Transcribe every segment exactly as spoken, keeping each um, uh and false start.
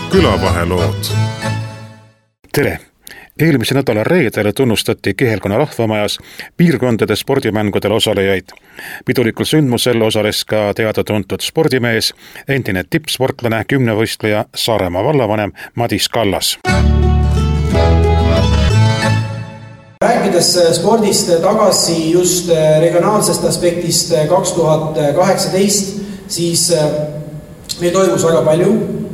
külavahelood. Tere! Eelmise nädala reedel tunnustati Kihelkonna rahvamajas piirkondade spordimängudel osalejaid. Pidulikul sündmusel osales ka teada-tuntud spordimees, endine tippsportlane, kümnevõistleja Saaremaa vallavanem Madis Kallas. Rääkides spordist tagasi just regionaalsest aspektist kaks tuhat kaheksateist, siis meil toimus väga palju.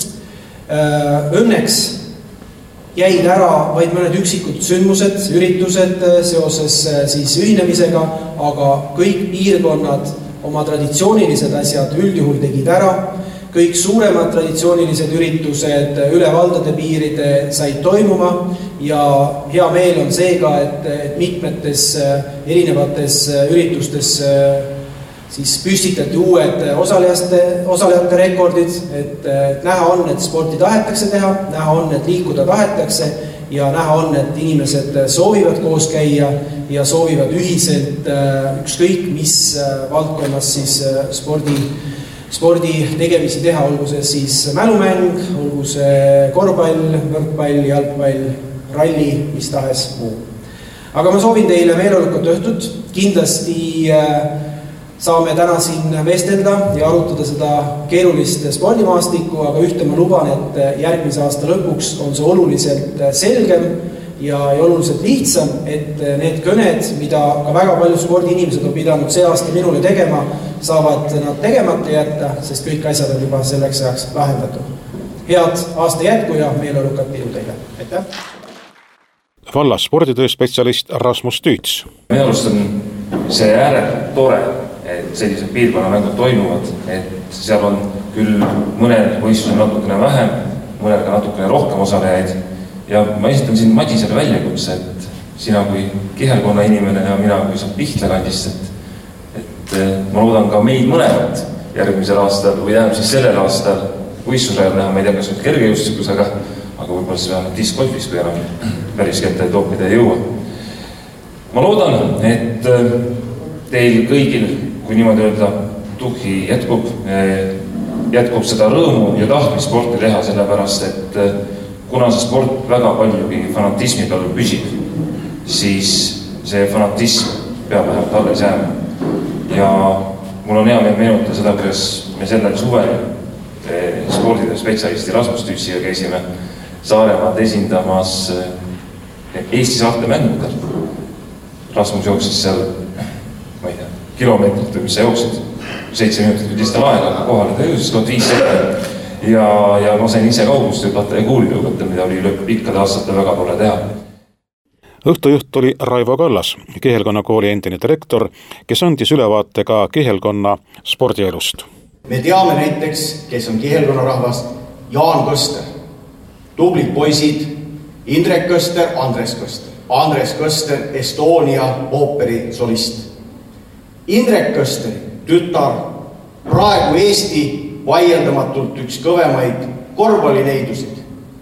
Õnneks jäid ära vaid mõned üksikud sündmused, üritused seoses siis ühinemisega, aga kõik piirkonnad oma traditsioonilised asjad üldjuhul tegid ära. Kõik suuremad traditsioonilised üritused üle valdade piiride said toimuma ja hea meel on seega, et, et mitmetes erinevates üritustes siis püstitati uued osalejate, osalejate rekordid, et, et näha on, et sporti tahetakse teha, näha on, et liikuda tahetakse ja näha on, et inimesed soovivad koos käia ja soovivad ühiselt ükskõik mis valdkonnas siis spordi, spordi tegemisi teha, olgu see siis mälumäng, olgu see korvpall, võrkpall, jalgpall, ralli, mis tahes muu. Aga ma soovin teile meeleolukat õhtut, kindlasti saame täna siin vestelda ja arutada seda keerulist spordimaastikku, aga ühte ma luban, et järgmise aasta lõpuks on see oluliselt selgem ja, ja oluliselt lihtsam, et need kõned, mida ka väga palju spordiinimesed on pidanud see aasta minule tegema, saavad nad tegemata jätta, sest kõik asjad on juba selleks ajaks lahendatud. Head aasta jätku ja meeleolukat pidu teile. Aitäh! Vallas sporditöö spetsialist Rasmus Tüüts. Minu arust on see ääretult tore, et sellised piirkonnamängud toimuvad, et seal on küll mõned võistlused natukene vähem, mõned ka natukene rohkem osalejaid ja ma esitan siin Madisele väljakutse, et sina kui Kihelkonna inimene ja mina kui saab Pihtla kandist, et, et ma loodan ka meid mõlemat järgmisel aastal või jääb siis sellel aastal võistlusrajal näha, ma ei tea, kas nüüd kergejõustikus, aga, aga võib-olla siis vähemalt discgolfis, kui enam päris kette toopida ei jõua. Ma loodan, et teil kõigil, kui niimoodi öelda, tuhhi jätkub, jätkub seda rõõmu ja tahtmist sporti teha, sellepärast, et kuna see sport väga paljugi fanatismi peal püsib, siis see fanatism peab vähemalt alles jääma. Ja mul on hea meel meenutada seda, kuidas me sellel suvel sporditöö spetsialisti Rasmus Tüütsiga käisime Saaremaad esindamas Eesti saarte mängudel. Rasmus jooksis seal kilomeetrit või mis sa jooksid, seitse minutit või tistal aega, aga kohale ta jõudis tuhat viissada ja, ja ma sain ise kaugust hüpata ja kuuli tõugata, mida oli pikkade aastate väga tore teha. Õhtujuht oli Raivo Kallas, Kihelkonna kooli endine direktor, kes andis ülevaate ka Kihelkonna spordielust. Me teame näiteks, kes on Kihelkonna rahvas, Jaan Kõster, tublid poisid, Indrek Kõster, Andres Kõster, Andres Kõster, Estonia ooperi solist. Indrek Kõsteri tütar, praegu Eesti vaieldamatult üks kõvemaid korvpallineidusid.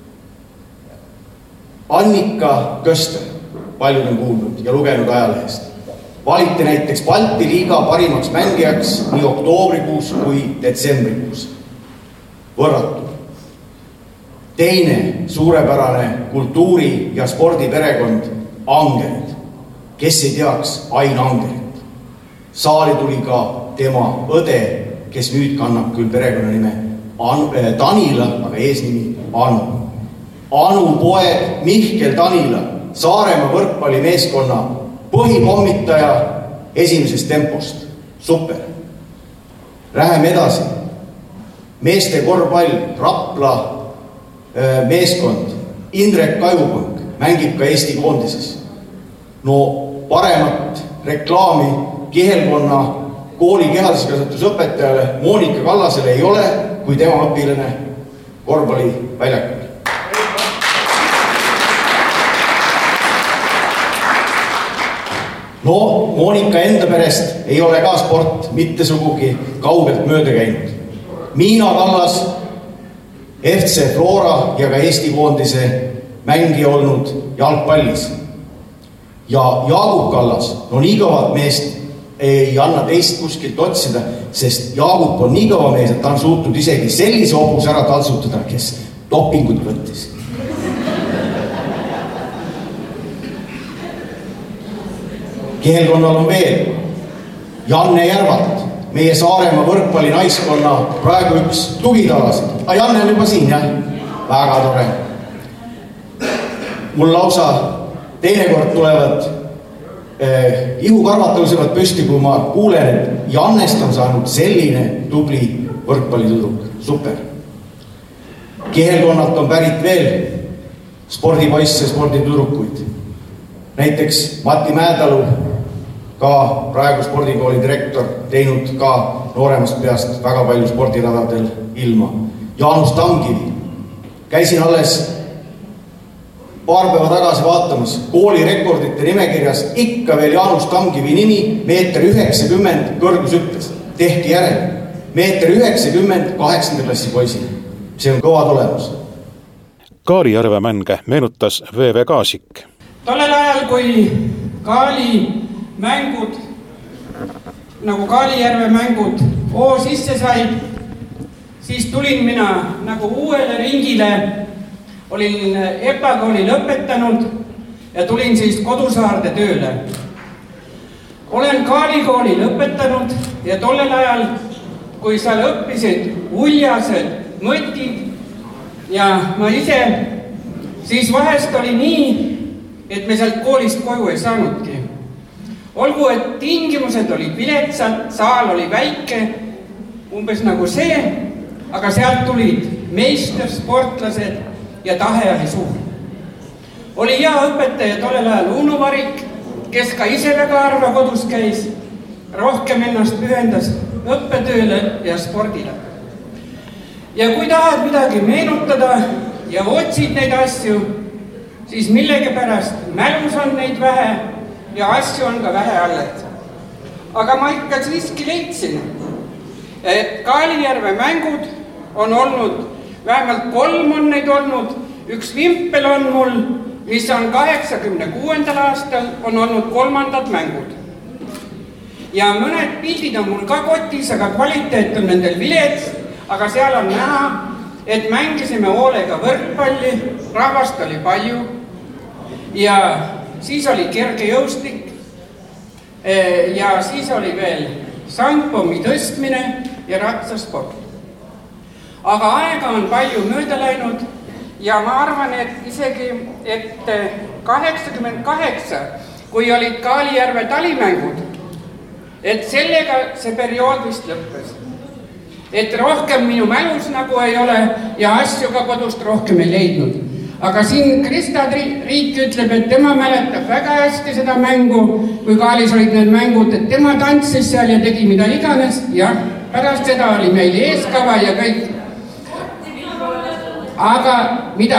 Annika Kõster, paljud on kuulnud ja lugenud ajalehest. Valiti näiteks Balti liiga parimaks mängijaks nii oktoobrikuus kui detsembrikuus. Võrratu. Teine suurepärane kultuuri- ja spordiperekond Angerid, kes ei teaks Ain Angerit. Saali tuli ka tema õde, kes nüüd kannab küll perekonna nime Tanila, aga eesnimi Anu. Anu poeg Mihkel Tanila, Saaremaa võrkpallimeeskonna põhipommitaja esimesest tempost. Super. Läheme edasi. Meeste korvpall, Rapla meeskond, Indrek Kajupõnk mängib ka Eesti koondises. No paremat reklaami Kihelkonna kooli kehaliskasvatusõpetajale Moonika Kallasele ei ole, kui tema õpilane korvpalli väljakul. No, Moonika enda perest ei ole ka sport mitte sugugi kaugelt mööda käinud. Miina Kallas, F C Flora ja ka Eesti koondise mängija olnud jalgpallis. Ja Jaagup Kallas, no nii kõvad meest ei anna teist kuskilt otsida, sest Jaagup on nii kõva mees, et ta on suutnud isegi sellise hobuse ära taltsutada, kes dopingut võttis. Kihelkonnal on veel Janne Järvat, meie Saaremaa võrkpalli naiskonna praegu üks tugitalasid. A Janne on juba siin, jah? Väga tore. Mul lausa teinekord tulevad eh, ihukarvad tõusevad püsti, kui ma kuulen, et Jannest on saanud selline tubli võrkpallitudruk. Super. Kihelkonnalt on pärit veel spordipoisse, sporditudrukuid. Näiteks Mati Mäedalu, ka praegu spordikooli direktor, teinud ka nooremast peast väga palju spordiradadel ilma. Jaanus Tamkivi. Käisin alles paar päeva tagasi vaatamas kooli rekordite nimekirjas ikka veel Jaanus Tamkivi nimi, meeter üheksakümmend kõrgushüppes. Tehti järel. Meeter üheksakümmend kaheksanda klassi poisi. See on kõva tulemus. Kaalijärve mänge meenutas V V Kaasik. Tollel ajal, kui Kaali mängud, nagu Kaalijärve mängud oo sisse said, siis tulin mina nagu uuele ringile, olin E P A kooli lõpetanud ja tulin siis Kodusaarde tööle. Olen Kaali kooli lõpetanud ja tollel ajal, kui seal õppisid uljased, mõtid ja ma ise, siis vahest oli nii, et me sealt koolist koju ei saanudki. Olgu, et tingimused olid viletsad, saal oli väike, umbes nagu see, aga sealt tulid meister, sportlased ja tahe oli suur. Oli hea õpetaja tollel ajal Uno Varik, kes ka ise väga harva kodus käis, rohkem ennast pühendas õppetööle ja spordile. Ja kui tahad midagi meenutada ja otsid neid asju, siis millegipärast mälus on neid vähe ja asju on ka vähe alles. Aga ma ikka siiski leidsin, et Kaalijärve mängud on olnud, vähemalt kolm on neid olnud, üks vimpel on mul, mis on kaheksakümne kuuendal aastal, on olnud kolmandad mängud. Ja mõned pildid on mul ka kotis, aga kvaliteet on nendel vilets, aga seal on näha, et mängisime hoolega võrkpalli, rahvast oli palju ja siis oli kerge jõustik ja siis oli veel sangpommi tõstmine ja ratsasport. Aga aega on palju mööda läinud ja ma arvan, et isegi, et kaheksakümmend kaheksa, kui olid Kaalijärve talimängud, et sellega see periood vist lõppes. Et rohkem minu mälus nagu ei ole ja asju ka kodust rohkem ei leidnud. Aga siin Krista Riik ütleb, et tema mäletab väga hästi seda mängu, kui Kaalis olid need mängud, et tema tantsis seal ja tegi mida iganes. Ja pärast seda oli meil eeskava ja kõik. Aga mida?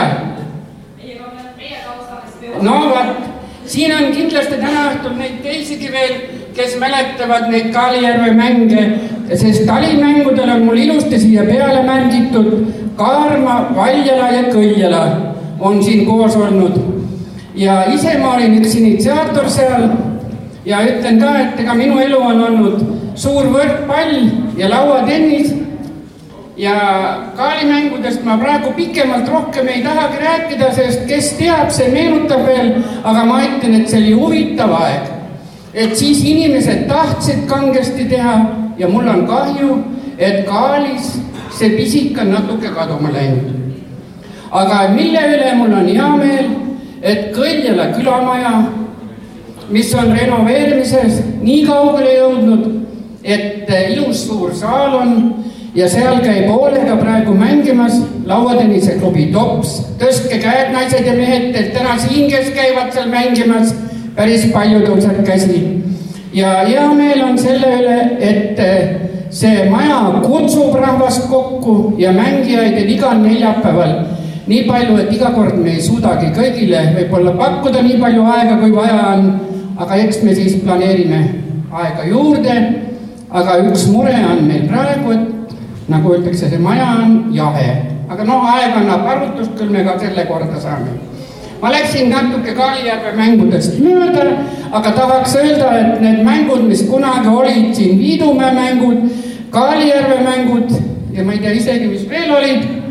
No vaat, siin on kindlasti täna õhtul neid teisigi veel, kes mäletavad neid Kaalijärve mänge, sest talimängudel on mul ilusti siia peale märgitud Kaarma, Valjala ja Kõljala on siin koos olnud. Ja ise ma olin üks initsiaator seal ja ütlen ka, et ega minu elu on olnud suur võrkpall ja lauatennis ja Kaalimängudest ma praegu pikemalt rohkem ei tahagi rääkida, sest kes teab, see meenutab veel, aga ma ütlen, et see oli huvitav aeg. Et siis inimesed tahtsid kangesti teha ja mul on kahju, et Kaalis see pisik on natuke kaduma läinud. Aga mille üle mul on hea meel, et Kõljala külamaja, mis on renoveerimises nii kaugele jõudnud, et ilus suur saal on ja seal käib hoolega praegu mängimas lauatennise klubi Tops. Tõstke käed, naised ja mehed, et täna siin, kes käivad seal mängimas, päris palju tõuseb käsi. Ja hea meel on selle üle, et see maja kutsub rahvast kokku ja mängijaid et igal neljapäeval nii palju, et iga kord me ei suudagi kõigile võib-olla pakkuda nii palju aega, kui vaja on, aga eks me siis planeerime aega juurde, aga üks mure on meil praegu, et nagu öeldakse, see maja on jahe, aga noh, aeg annab arvutust, küll me ka selle korda saame. Ma läksin natuke Kaalijärve mängudest mööda, aga tahaks öelda, et need mängud, mis kunagi olid siin Viidumäe mängud, Kaalijärve mängud ja ma ei tea isegi, mis veel olid,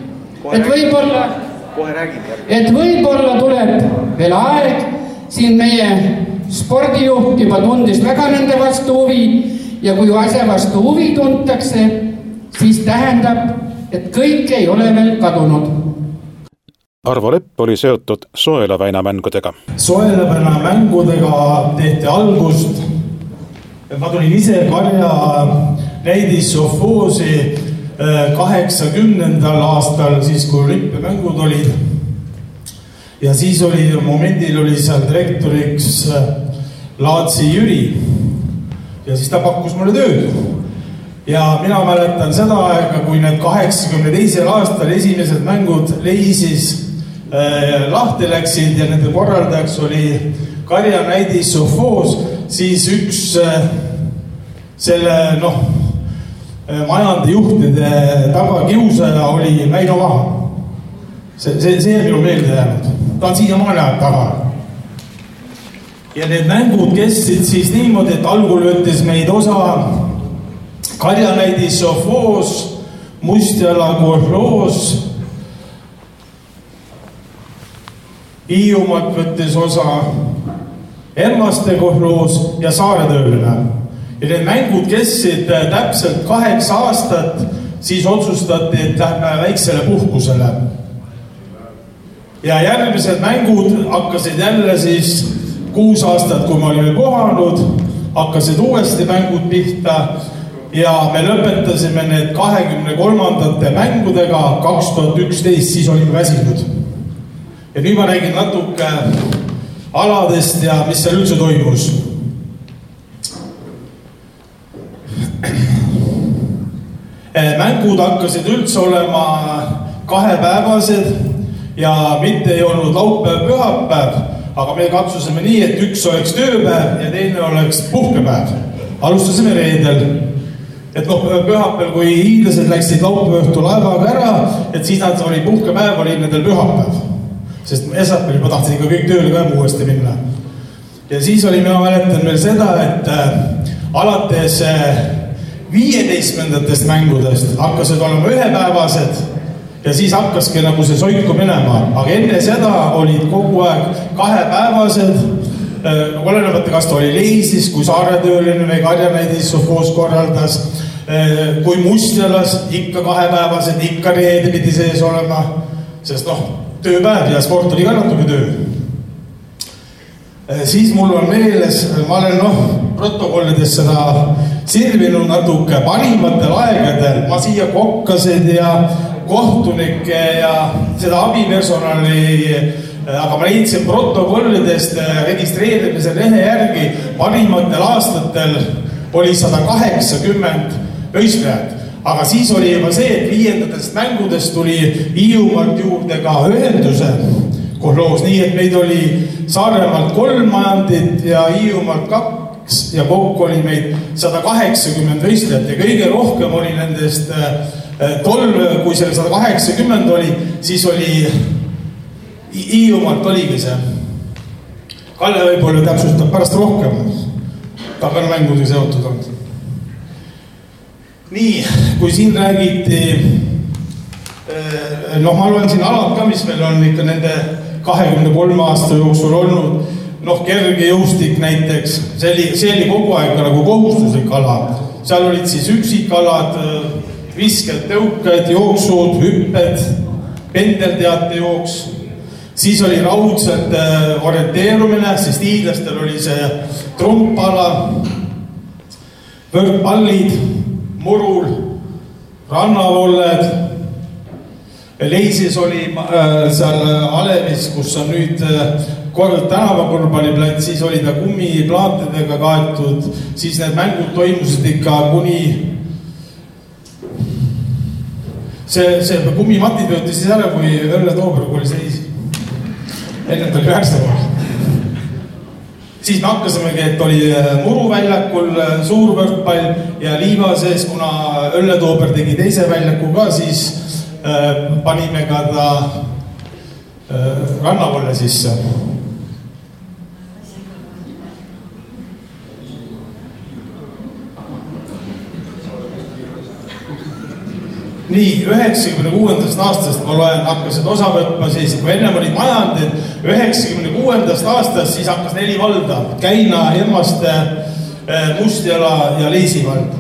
et võib-olla, et võib-olla tuleb veel aeg, siin meie spordijuht juba tundis väga nende vastu huvi ja kui asja vastu huvi tuntakse, siis tähendab, et kõik ei ole veel kadunud. Arvo Lepp oli seotud Soelaväina mängudega. Soelaväina mängudega tehti algust. Ma tulin ise Karja näidissofoosi kaheksakümnendal aastal, siis kui olümpiamängud olid. Ja siis oli, momendil oli seal direktoriks Laatsi Jüri. Ja siis ta pakkus mulle tööd. Ja mina mäletan seda aega, kui need kaheksakümne teisel aastal esimesed mängud Leisis äh, lahti läksid ja nende korraldajaks oli Karja näidissofoos, siis üks äh, selle noh, majandejuhtide tagakiusaja oli Väino Vaha. See, see, see on minu meelde jäänud. Ta on siia maale taga. Ja need mängud kestsid siis niimoodi, et algul võttis meid osa Karja näidissofoos, Mustjala kohloos, Hiiumaalt võttis osa Ermaste kohloos ja Saaretööline. Ja need mängud kestsid täpselt kaheksa aastat, siis otsustati, et lähme väiksele puhkusele. Ja järgmised mängud hakkasid jälle siis kuus aastat, kui me olime kohanud, hakkasid uuesti mängud pihta ja me lõpetasime need kahekümne kolmandate mängudega kaks tuhat üksteist, siis olime väsinud. Ja nüüd ma räägin natuke aladest ja mis seal üldse toimus. Mängud hakkasid üldse olema kahepäevased ja mitte ei olnud laupäev, pühapäev, aga me katsusime nii, et üks oleks tööpäev ja teine oleks puhkepäev. Alustasime reedel. Et noh, pühapäev, kui hiidlased läksid laupäevõhtu laevaga ära, et siis nad oli puhkepäev, oli nendel pühapäev. Sest esapil juba tahtsid ikka kõik tööle ka uuesti minna. Ja siis oli, mina mäletan veel seda, et alates viieteistkümnendatest mängudest hakkasid olema ühepäevased ja siis hakkaski nagu see soiku minema. Aga enne seda olid kogu aeg kahepäevased, olenevalt kas ta oli Leisis, kui Saaretööline või Karja näidissofoos korraldas, kui Mustjalas ikka kahepäevased, ikka reede pidi sees olema, sest noh, tööpäev ja sport oli ka natuke töö. Siis mul on meeles, ma olen noh, protokollides seda sirvinud natuke parimatel aegadel, ma siia kokkasid ja kohtunikke ja seda abipersonali, aga ma leidsin protokollidest registreerimise lehe järgi parimatel aastatel oli sada kaheksakümmend võistlejat. Aga siis oli juba see, et viiendatest mängudest tuli Hiiumaalt juurde ka ühenduse kohloos, nii et meid oli Saaremaalt kolm majandit ja Hiiumaalt kaks ja kokku oli meid sada kaheksakümmend võistlejat ja kõige rohkem oli nendest tol, kui selle sada kaheksakümmend oli, siis oli Hiiumaalt oligi see. Kalle võib-olla täpsustab pärast rohkem, ta on mängudega seotud olnud. Nii, kui siin räägiti, noh, ma loen siin alad ka, mis meil on ikka nende kahekümne kolme aasta jooksul olnud, noh, kerge jõustik näiteks, see oli, see oli kogu aeg nagu kohustuslik ala. Seal olid siis üksikalad, visked, tõukad, jooksud, hüpped, pendelteate jooks. Siis oli raudselt orienteerumine, sest hiidlastel oli see trumpala, võrkpallid, murul, rannavolled. Leisis oli seal Alevis, kus on nüüd kord tänavakorvpalliplats, siis oli ta kummiplaatidega kaetud, siis need mängud toimusid ikka kuni see, see kummimatid võeti siis ära, kui Õlle Tooberg oli seis. Enne ta oli väärsaval. Siis me hakkasimegi, et oli muruväljakul suur võrkpall ja liiva sees, kuna Õlle Toober tegi teise väljaku ka, siis äh, panime ka ta äh, rannavolle sisse. nii, üheksakümne kuuendast aastast ma loen, hakkasid osa võtma siis, kui ennem olid majandid, üheksakümne kuuendast aastast siis hakkas neli valda, Käina, Emmaste, Mustjala ja Leisivald.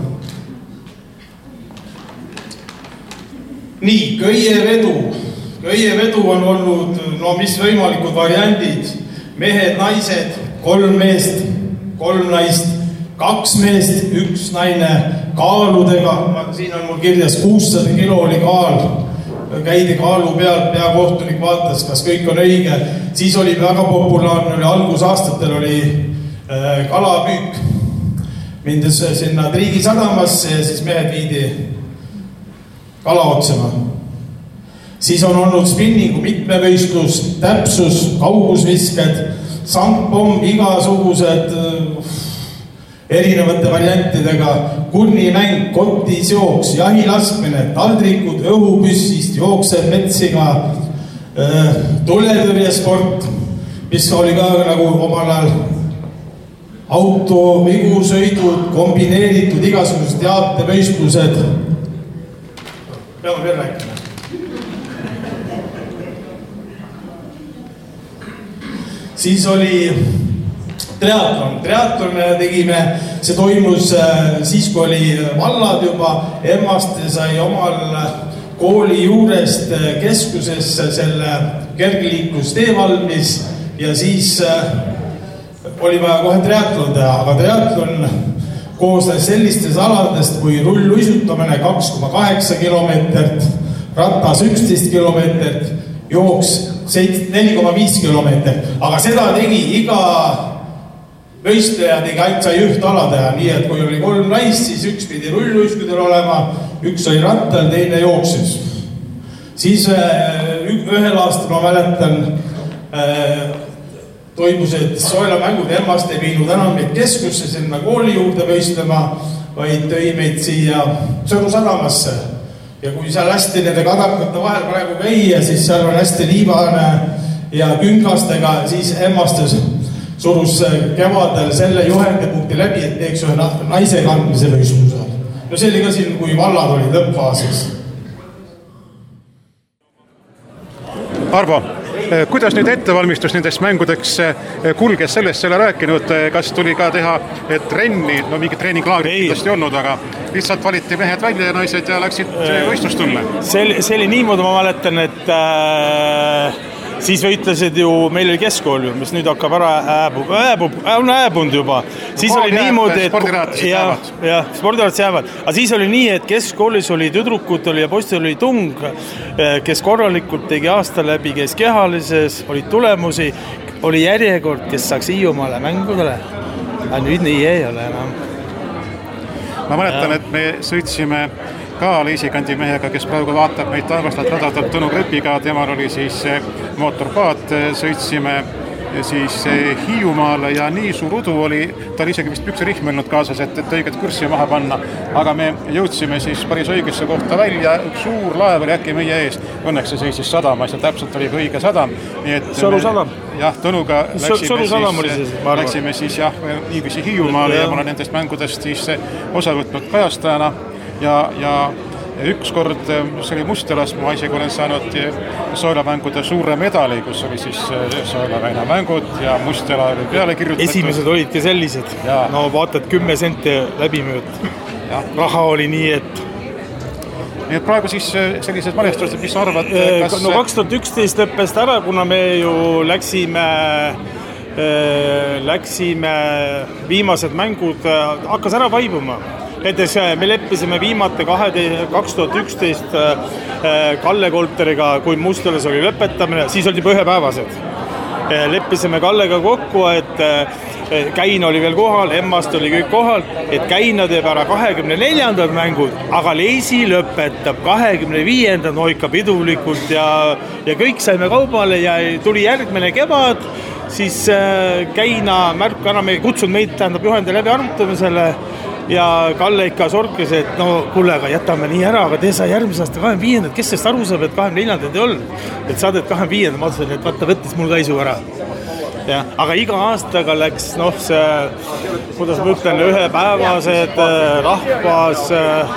Nii, köievedu. Köievedu on olnud, no mis võimalikud variandid, mehed, naised, kolm meest, kolm naist, kaks meest, üks naine kaaludega, siin on mul kirjas kuussada kilo oli kaal, käidi kaalu pealt, peakohtunik vaatas, kas kõik on õige, siis oli väga populaarne, oli algusaastatel oli äh, kalapüük, mindes sinna Triigi sadamasse ja siis mehed viidi kala otsima. Siis on olnud spinningu mitmevõistlus, täpsus, kaugusvisked, sangpomm, igasugused erinevate variantidega, kurnimäng, kotis jooks, jahilaskmine, taldrikud, õhupüssist, jooksev metsiga, tuletõrjesport, mis oli ka nagu omal ajal auto, vigusõidud, kombineeritud igasugused teatevõistlused. Peame veel rääkima. Siis oli triatlon. Triatlon tegime, see toimus siis, kui oli vallad juba, Emmaste sai omal kooli juurest keskusesse selle kergliiklustee valmis ja siis oli vaja kohe triatlon teha, aga triatlon koosnes sellistest aladest kui rulluisutamine kaks koma kaheksa kilomeetrit, ratas üksteist kilomeetrit, jooks neli koma viis kilomeetrit, aga seda tegi iga võistleja tegi ainult sai üht ala teha, nii et kui oli kolm naist, siis üks pidi rulluiskudel olema, üks oli rattal, teine jooksis. Siis ühel aastal ma mäletan toimusid soelamängud, Emmaste ei viinud enam meid keskusse sinna kooli juurde võistlema, vaid tõi meid siia Sõru sadamasse. Ja kui seal hästi nende kadakate vahel praegu käia, siis seal on hästi liivane ja künkastega, siis Emmaste surus kevadel selle juhendepunkti läbi, et teeks ühe naise kandmise võistluse. No see oli ka siin, kui vallad olid lõppfaasis. Arvo, kuidas nüüd ettevalmistus nendest mängudeks kulges, sellest selle rääkinud, kas tuli ka teha trenni, no mingit treeninglaagrit kindlasti ei olnud, aga lihtsalt valiti mehed välja ja naised ja läksid võistlustulle? See, see oli niimoodi, ma mäletan, et äh, siis võitlesid ju, meil oli keskkool, mis nüüd hakkab ära ääbub, ääbub, on ääbunud juba. Siis Kool oli jääb, niimoodi, et spordiraadised ja, jäävad. Ja, spordiraadised jäävad. Aga siis oli nii, et keskkoolis oli tüdrukut oli ja postil oli tung, kes korralikult tegi aasta läbi, kes kehalises, olid tulemusi, oli järjekord, kes saaks Hiiumaale mängudele. Aga nüüd nii ei ole enam. Ma mäletan, et me sõitsime ka Leisikandi mehega, kes praegu vaatab meid taevastalt radadalt Tõnu Krepiga, temal oli siis mootorpaat, sõitsime siis Hiiumaale ja nii suur udu oli, ta oli isegi vist püksirihm olnud kaasas, et, et õiget kurssi maha panna, aga me jõudsime siis päris õigesse kohta välja, üks suur laev oli äkki meie eest, õnneks see seisis sadamas ja täpselt oli ka õige sadam. Nii et Sõru sadam? Jah, Tõnuga läksime siis, siis, läksime siis jah, niivisi Hiiumaale ja ma olen nendest mängudest siis osa võtnud kajastajana ja, ja üks kord, see oli Mustjalas, ma isegi olen saanud soelamängude suure medali, kus oli siis soelaväina mängud ja Mustjala oli peale kirjutatud. Esimesed olidki sellised, ja. No vaatad kümme senti läbimööd. Raha oli nii, et... Nii et praegu siis sellised mälestused, mis sa arvad, kas... No kaks tuhat üksteist lõppest ära, kuna me ju läksime, läksime viimased mängud, hakkas ära vaibuma. Näiteks me leppisime viimati kaks tuhat üksteist Kalle Kolteriga, kui Mustjalas oli lõpetamine, siis olid juba ühepäevased. Leppisime Kallega kokku, et Käina oli veel kohal, Emmaste oli kõik kohal, et Käina teeb ära kahekümne neljandad mängud, aga Leisi lõpetab kahekümne viiendad no ikka pidulikult ja, ja kõik saime kaubale ja tuli järgmine kevad, siis Käina märk enam ei kutsunud meid, tähendab juhendi läbi arutamisele ja Kalle ikka sorkis, et no kuule, aga jätame nii ära, aga tee sa järgmise aasta kahekümne viiendad, kes sest aru saab, et kahekümne neljandad ei olnud, et saad, et kahekümne viiendad, ma ütlesin, et vaata, võttis mul kaisu ära. Ja, aga iga aastaga läks, noh, see, kuidas ma ütlen, ühepäevased rahvas,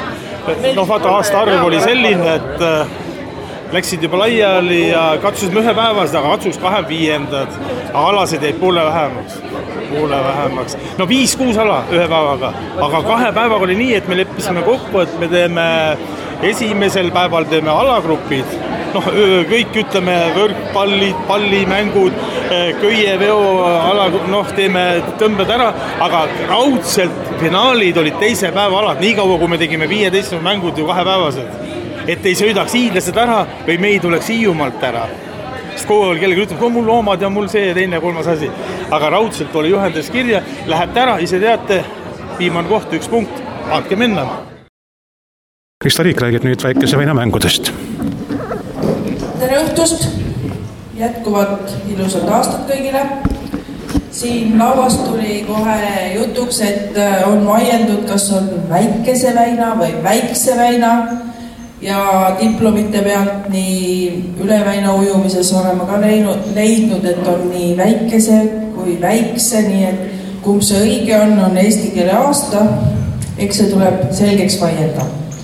noh, vaata, aasta arv oli selline, et läksid juba laiali ja katsusime ühe päevast, aga katsus kahe viiendad. Aga alased jäid poole vähemaks. Poole vähemaks. No viis-kuus ala ühe päevaga. Aga kahe päevaga oli nii, et me leppisime kokku, et me teeme esimesel päeval teeme alagrupid. Noh, kõik ütleme võrkpallid, pallimängud, köieveo ala, noh, teeme tõmbed ära, aga raudselt finaalid olid teise päeva alad, nii kaua, kui me tegime viieteist mängud ju kahepäevased. Et ei sõidaks hiidlased ära või me ei tuleks Hiiumaalt ära. Sest kogu aeg kellegi ütleb, kui mul loomad ja mul see ja teine kolmas asi. Aga raudselt oli juhendas kirja, lähete ära, ise teate, viimane koht, üks punkt, vaatke minna. Krista Riik räägib nüüd väikese väina mängudest. Tere õhtust, jätkuvat ilusat aastat kõigile. Siin lauas tuli kohe jutuks, et on vaieldud, kas on väikese väina või väikse väina ja diplomite pealt nii üleväina ujumises oleme ka leidnud, et on nii väikese kui väikse, nii et kumb see õige on, on eesti keele aasta, eks see tuleb selgeks vaielda.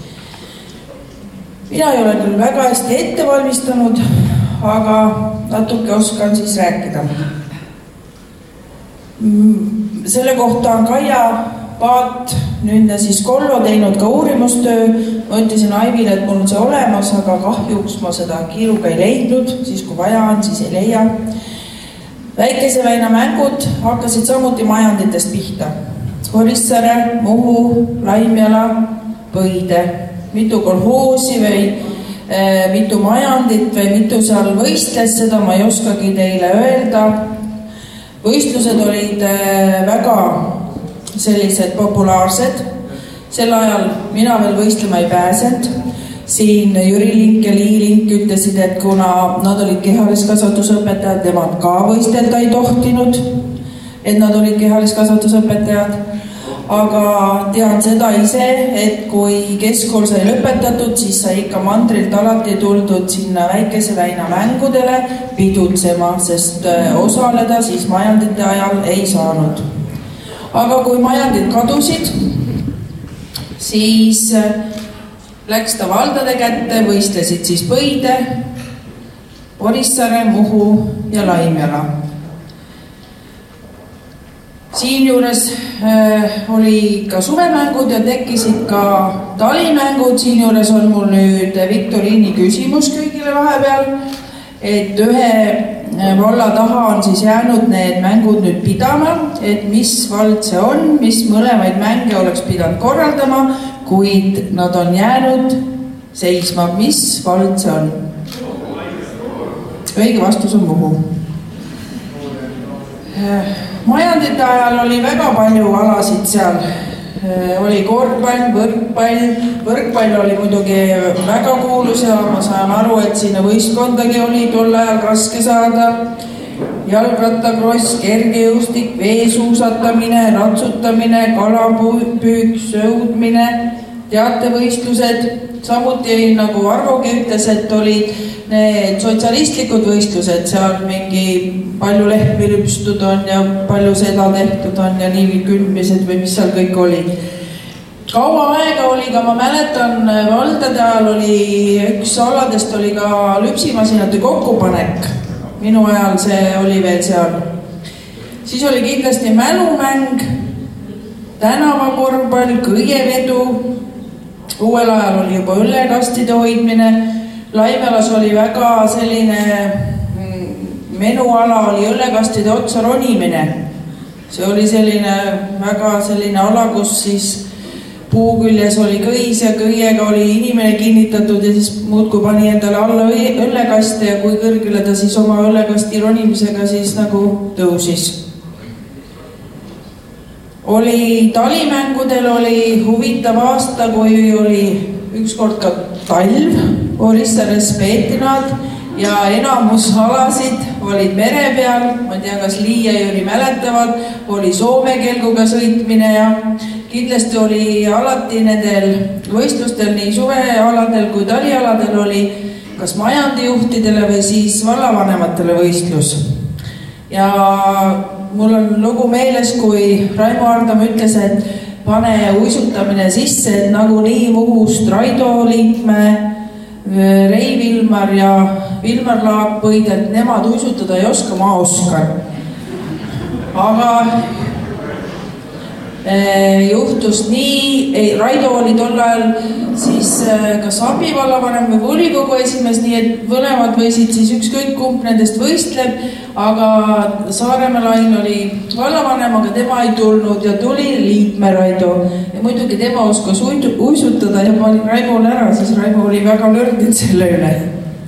Mina ei ole küll väga hästi ette valmistanud, aga natuke oskan siis rääkida. Selle kohta on Kaia Paat, nüüd siis Kollo teinud ka uurimustöö. Ma ütlesin Aivile, et mul on see olemas, aga kahjuks ma seda kiiruga ei leidnud, siis kui vaja on, siis ei leia. Väikese väina mängud hakkasid samuti majanditest pihta. Orissaare, Muhu, Laimjala, Põide. Mitu kolhoosi või e, mitu majandit või mitu seal võistles, seda ma ei oskagi teile öelda. Võistlused olid e, väga sellised populaarsed. Sel ajal mina veel võistlema ei pääsend. Siin Jüri Link ja Lii Link ütlesid, et kuna nad olid kehaliskasvatusõpetajad, nemad ka võistelda ei tohtinud, et nad olid kehaliskasvatusõpetajad. Aga tean seda ise, et kui keskkool sai lõpetatud, siis sai ikka mandrilt alati tuldud sinna väikese väina mängudele pidutsema, sest osaleda siis majandite ajal ei saanud. Aga kui majandid kadusid, siis läks ta valdade kätte, võistlesid siis Põide, Orissaare, Muhu ja Laimjala. Siin juures äh, oli ka suvemängud ja tekkisid ka talimängud. Siin juures on mul nüüd Viktoriini küsimus kõigile vahepeal, et ühe valla taha on siis jäänud need mängud nüüd pidama, et mis vald see on, mis mõlemaid mänge oleks pidanud korraldama, kuid nad on jäänud seisma. Mis vald see on? Õige vastus on Muhu. Majandite ajal oli väga palju alasid seal. Oli korvpall, võrkpall. Võrkpall oli muidugi väga kuulus ja ma saan aru, et sinna võistkondagi oli tol ajal raske saada. Jalgrattakross, kergejõustik, veesuusatamine, ratsutamine, kalapüük, sõudmine, teatevõistlused. Samuti nagu Arvogi ütles, et olid need sotsialistlikud võistlused, seal mingi palju lehmi lüpstud on ja palju seda tehtud on ja nii külmised või mis seal kõik olid. Kaua aega oli ka, ma mäletan, valdade ajal oli üks aladest oli ka lüpsimasinate kokkupanek. Minu ajal see oli veel seal. Siis oli kindlasti mälumäng, tänavakorvpall, kõievedu. Uuel ajal oli juba õllekastide hoidmine. Laimjalas oli väga selline menuala, oli õllekastide otsa ronimine. See oli selline väga selline ala, kus siis puu küljes oli kõis ja kõiega oli inimene kinnitatud ja siis muudkui pani endale alla õllekaste ja kui kõrgele ta siis oma õllekasti ronimisega siis nagu tõusis. Oli talimängudel oli huvitav aasta, kui oli ükskord ka talv, Orissaares peeti nad ja enamus alasid olid mere peal, ma tea, kas Lii ja Jüri mäletavad, oli Soome kelguga sõitmine ja kindlasti oli alati nendel võistlustel nii suvealadel kui talialadel oli kas majandijuhtidele või siis vallavanematele võistlus. Ja mul on lugu meeles, kui Raimo Ardam ütles, et pane uisutamine sisse, et nagunii Muhust Raido Liikme, Rei Vilmar ja Vilmar Laak-Põid, et nemad uisutada ei oska, ma oskan. Aga juhtus nii, ei, Raido oli tol ajal siis kas abivallavanem või volikogu esimees, nii et mõlemad võisid siis ükskõik kumb nendest võistleb, aga Saaremaa Lain oli vallavanem, aga tema ei tulnud ja tuli Liitme Raido. Ja muidugi tema oskas uisutada ja panin Raimole ära, siis Raimo oli väga nördinud selle üle.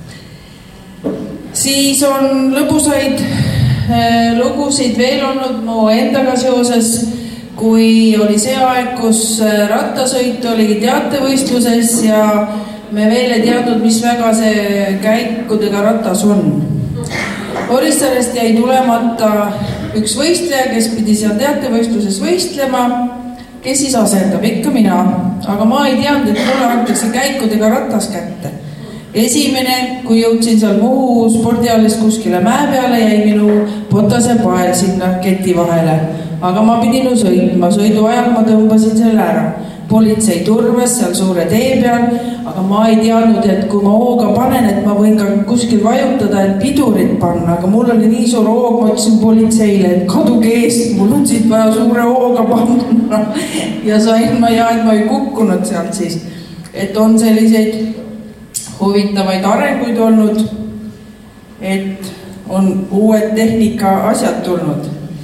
Siis on lõbusaid lugusid veel olnud mu endaga seoses, kui oli see aeg, kus rattasõit oli teatevõistluses ja me veel ei teadnud, mis väga see käikudega ratas on. Orissaarest jäi tulemata üks võistleja, kes pidi seal teatevõistluses võistlema, kes siis asendab, ikka mina. Aga ma ei teadnud, et mulle antakse käikudega ratas kätte. Esimene, kui jõudsin seal Muhu spordialis kuskile mäe peale, jäi minu potase pael sinna keti vahele. Aga ma pidin sõitma, sõidu ajal ma tõmbasin selle ära. Politsei turvas seal suure tee peal, aga ma ei teadnud, et kui ma hooga panen, et ma võin ka kuskil vajutada, et pidurit panna, aga mul oli nii suur hoog, ma ütlesin politseile, et kaduge eest, mul on siit vaja suure hooga panna. Ja sain ma ja, et ma ei kukkunud sealt siis, et on selliseid huvitavaid arenguid olnud, et on uued tehnika asjad tulnud.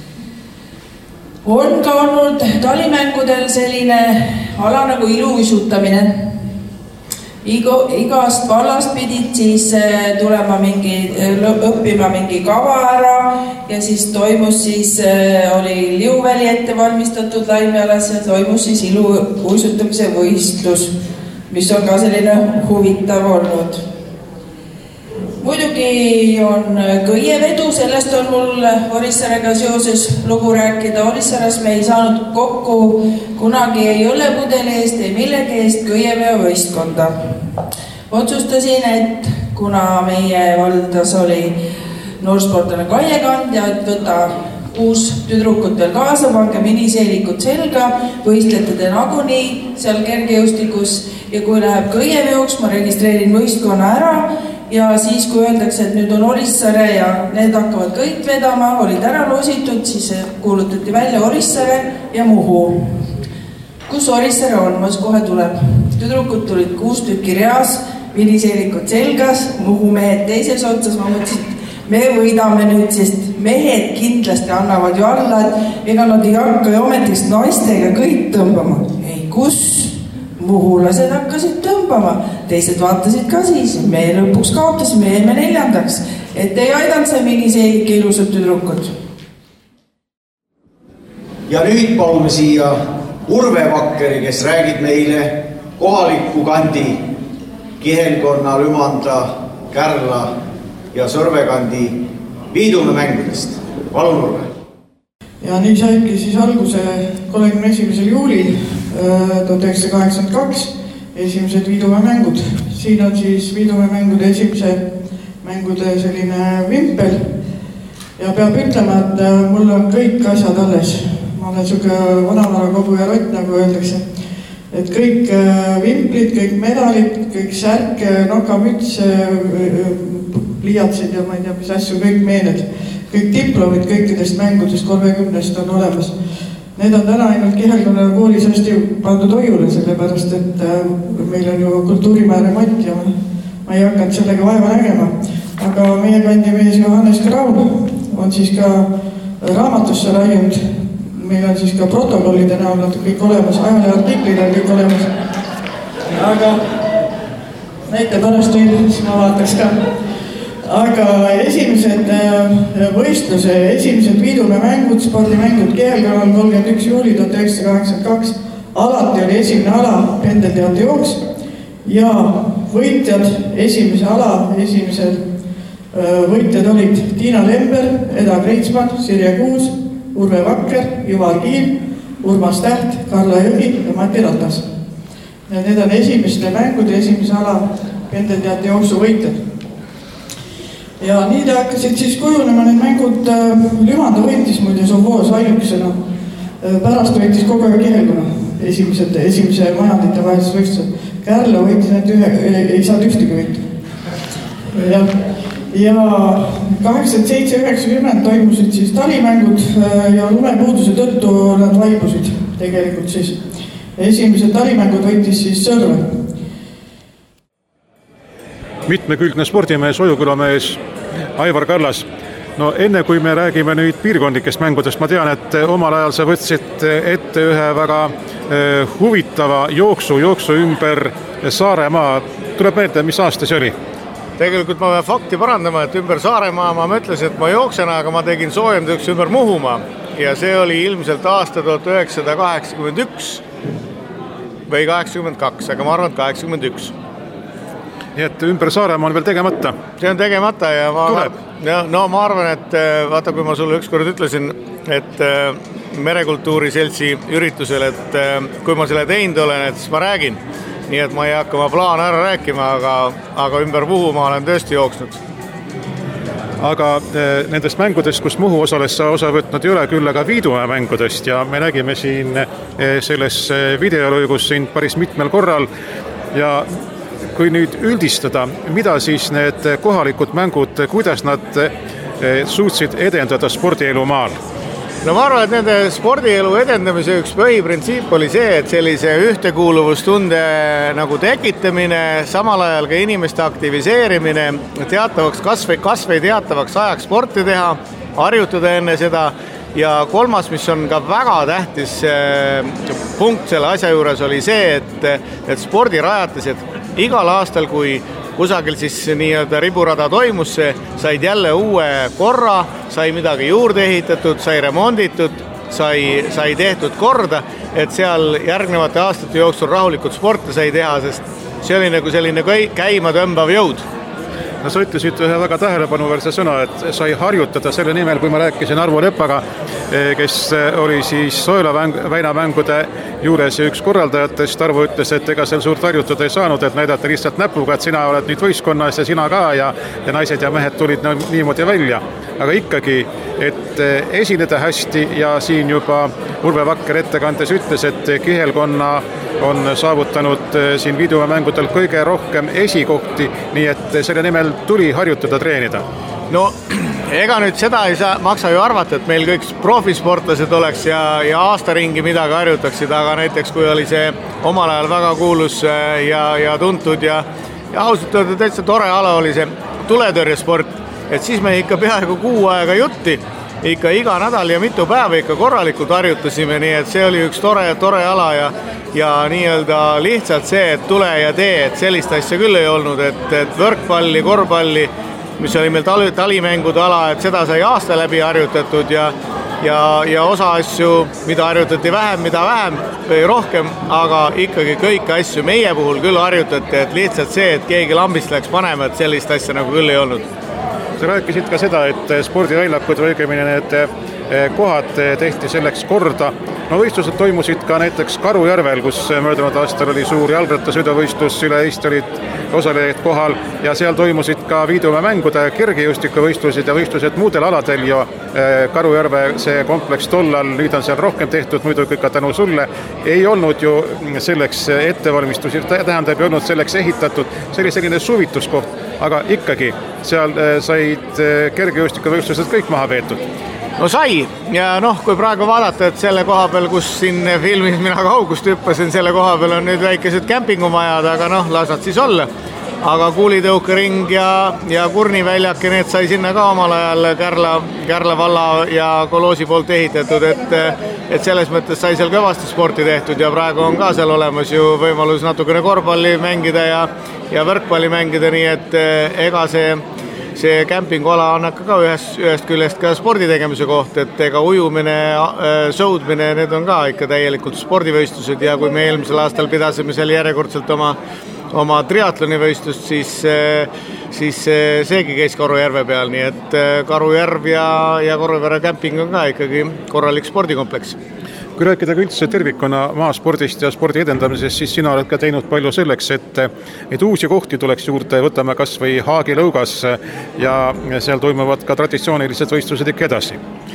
On ka olnud talimängudel selline ala nagu iluuisutamine. Igo, igast vallast pidid siis tulema mingi, õppima mingi kava ära ja siis toimus siis, oli liuväli ette valmistatud Laimjalas ja toimus siis iluuisutamise võistlus, mis on ka selline huvitav olnud. Muidugi on kõievedu, sellest on mul Orissaarega seoses lugu rääkida. Orissaares me ei saanud kokku kunagi ei õllepudeli eest, ei millegi eest kõieveo võistkonda. Otsustasin, et kuna meie valdas oli noorsportlane Kaie Kand ja et võta kuus tüdrukut veel kaasa, pange miniseelikud selga, võistlete te nagunii seal kergejõustikus ja kui läheb kõieveoks, ma registreerin võistkonna ära ja siis, kui öeldakse, et nüüd on Orissaare ja need hakkavad kõik vedama, olid ära lositud, siis kuulutati välja Orissaare ja Muhu. Kus Orissaare on, mas kohe tuleb. Tüdrukud tulid kuus tükki reas, miniseelikud selgas, Muhu mehed teises otsas, ma mõtlesin, me võidame nüüd, sest mehed kindlasti annavad ju alla, et ega nad ei hakka ju ometist naistega kõik tõmbama. Ei, kus? Muhulased hakkasid tõmbama, teised vaatasid ka siis, me lõpuks kaotasime, jäime neljandaks, et ei aidanud see miniseelik ja ilusad tüdrukud. Ja nüüd palume siia Urve Vakkeri, kes räägib meile kohaliku kandi Kihelkonna, Lümanda, Kärla ja Sõrvekandi Viidumäe mängudest. Palun, Urve. Ja nii saidki siis alguse kolmekümne esimesel juulil tuhat üheksasada kaheksakümmend kaks esimesed Viidumäe mängud. Siin on siis Viidumäe mängude esimese mängude selline vimpel ja peab ütlema, et mul on kõik asjad alles. Ma olen suke vanavara kobu ja rott, nagu öeldakse, et kõik vimplid, kõik medalid, kõik särk, nokamüts, pliiatsid ja ma ei tea, mis asju, kõik meened, kõik diplomid kõikidest mängudest kolmekümnest on olemas. Need on täna ainult Kihelkonna koolis hästi pandud hoiule, sellepärast et meil on ju kultuurimäe remont ja ma ei hakanud sellega vaeva nägema. Aga meie kandimees Johannes Kraun on siis ka raamatusse raiunud. Meil on siis ka protokollide näol nad kõik olemas, ajale artiklid on kõik olemas. Aga näite pärast veel, siis ma vaataks ka. Aga esimesed võistluse, esimesed Viidumäe mängud, spordimängud Kihelkonnal kolmkümmend üks juuli tuhat üheksasada kaheksakümmend kaks. Alati oli esimene ala pendelteate jooks ja võitjad, esimese ala, esimesed võitjad olid Tiina Lember, Eda Kreitsmann, Sirje Kuus, Urve Vakker, Juval Kiil, Urmas Täht, Karla Jõgi ja Mati Ratas. Ja need on esimeste mängude, esimese ala pendelteate jooksu võitjad. Ja nii ta hakkasid siis kujunema need mängud. Lümanda võitis muide Sovoos ainukesena, pärast võitis kogu aeg Kihelkonna. esimesed, esimese majandite vahelised võistlused. Kärla võitis need ühe, ei saanud ühtegi võitu. Ja, ja kaheksakümmend seitse üheksakümmend toimusid siis talimängud ja lumepuuduse tõttu nad vaibusid tegelikult siis. Esimesed talimängud võitis siis Sõrve. Mitmekülgne spordimees, Ojukülamees Aivar Kallas. No enne kui me räägime nüüd piirkondlikest mängudest, ma tean, et omal ajal sa võtsid ette ühe väga huvitava jooksu, jooksu ümber Saaremaa. Tuleb meelde, mis aasta see oli? Tegelikult ma pean fakti parandama, et ümber Saaremaa ma mõtlesin, et ma jooksen, aga ma tegin soojenduseks ümber Muhumaa ja see oli ilmselt aasta tuhat üheksasada kaheksakümmend üks või kaheksakümmend kaks, aga ma arvan, et kaheksakümmend üks. Nii et ümber Saaremaa on veel tegemata? See on tegemata ja ma, ja, no, ma arvan, et vaata, kui ma sulle ükskord ütlesin, et merekultuuri seltsi üritusel, et kui ma selle teinud olen, et siis ma räägin. Nii et ma ei hakka ma plaana ära rääkima, aga, aga ümber Muhu ma olen tõesti jooksnud. Aga nendest mängudest, kus Muhu osales sa osa võtnud ei ole, küll aga Viidumäe mängudest ja me nägime siin selles videolõigus siin päris mitmel korral ja kui nüüd üldistada, mida siis need kohalikud mängud, kuidas nad suutsid edendada spordielu maal? No ma arvan, et nende spordielu edendamise üks põhiprintsiip oli see, et sellise ühtekuuluvustunde nagu tekitamine, samal ajal ka inimeste aktiviseerimine, teatavaks kasvõi, kasvõi teatavaks ajaks sporti teha, harjutada enne seda ja kolmas, mis on ka väga tähtis punkt selle asja juures oli see, et, et spordirajatised igal aastal, kui kusagil siis nii-öelda riburada toimus, said jälle uue korra, sai midagi juurde ehitatud, sai remonditud, sai, sai tehtud korda, et seal järgnevate aastate jooksul rahulikult sporti sai teha, sest see oli nagu selline käima tõmbav jõud. No sa ütlesid ühe väga tähelepanuväärse sõna, et sai harjutada selle nimel, kui ma rääkisin Arvo Leppaga, kes oli siis Soela väinamängude juures ja üks korraldajatest. Arvo ütles, et ega seal suurt harjutada ei saanud, et näidata lihtsalt näpuga, et sina oled nüüd võistkonnas ja sina ka ja, ja naised ja mehed tulid niimoodi välja. Aga ikkagi, et esineda hästi ja siin juba Urve Vakker ettekandes ütles, et kihelkonna on saavutanud siin Viidumäe mängudel kõige rohkem esikohti, nii et selle nimel tuli harjutada, treenida. No ega nüüd seda ei saa, maksa ju arvata, et meil kõik profisportlased oleks ja, ja aastaringi midagi harjutaksid, aga näiteks kui oli see omal ajal väga kuulus ja, ja tuntud ja, ja ausalt öelda täitsa tore ala oli see tuletõrjesport, et siis me ikka peaaegu kuu aega jutti, ikka iga nädal ja mitu päeva ikka korralikult harjutasime, nii et see oli üks tore, tore ala ja, ja nii-öelda lihtsalt see, et tule ja tee, et sellist asja küll ei olnud, et, et võrkpalli, korvpalli, mis oli meil tali, talimängude ala, et seda sai aasta läbi harjutatud ja, ja, ja osa asju, mida harjutati vähem, mida vähem või rohkem, aga ikkagi kõik asju meie puhul küll harjutati, et lihtsalt see, et keegi lambist läks panema, et sellist asja nagu küll ei olnud. Sa rääkisid ka seda, et spordiväljakud või õigemini need kohad tehti selleks korda. No võistlused toimusid ka näiteks Karujärvel, kus möödunud aastal oli suur jalgrattasõiduvõistlus, üle Eesti olid osalejad kohal ja seal toimusid ka Viidumäe mängude kergejõustikuvõistlused ja võistlused muudel aladel ja Karujärve see kompleks tollal, nüüd on seal rohkem tehtud, muidugi ka tänu sulle, ei olnud ju selleks ettevalmistusi, tähendab ei olnud selleks ehitatud, see oli selline suvituskoht, aga ikkagi seal said kergejõustikuvõistlused kõik maha veetud. No sai ja noh, kui praegu vaadata, et selle koha peal, kus siin filmis mina kaugust hüppasin, selle koha peal on nüüd väikesed kämpingumajad, aga noh, las nad siis olla. Aga kuulitõukering ja, ja Kurniväljak ja need sai sinna ka omal ajal Kärla, Kärla valla ja Koloosi poolt ehitatud, et, et selles mõttes sai seal kõvasti sporti tehtud ja praegu on ka seal olemas ju võimalus natukene korvpalli mängida ja, ja võrkpalli mängida, nii et ega see see kämpinguala annab ka ühest, ühest küljest ka spordi tegemise koht, et ega ujumine, sõudmine, need on ka ikka täielikult spordivõistlused ja kui me eelmisel aastal pidasime seal järjekordselt oma, oma triatloni võistlust, siis, siis seegi käis Karujärve peal, nii et Karujärv ja, ja Karujärve kämping on ka ikkagi korralik spordikompleks. Kui rääkida üldse tervikuna maaspordist ja spordi edendamisest, siis sina oled ka teinud palju selleks, et, et uusi kohti tuleks juurde, võtame kas või Haagilõugas ja seal toimuvad ka traditsioonilised võistlused ikka edasi.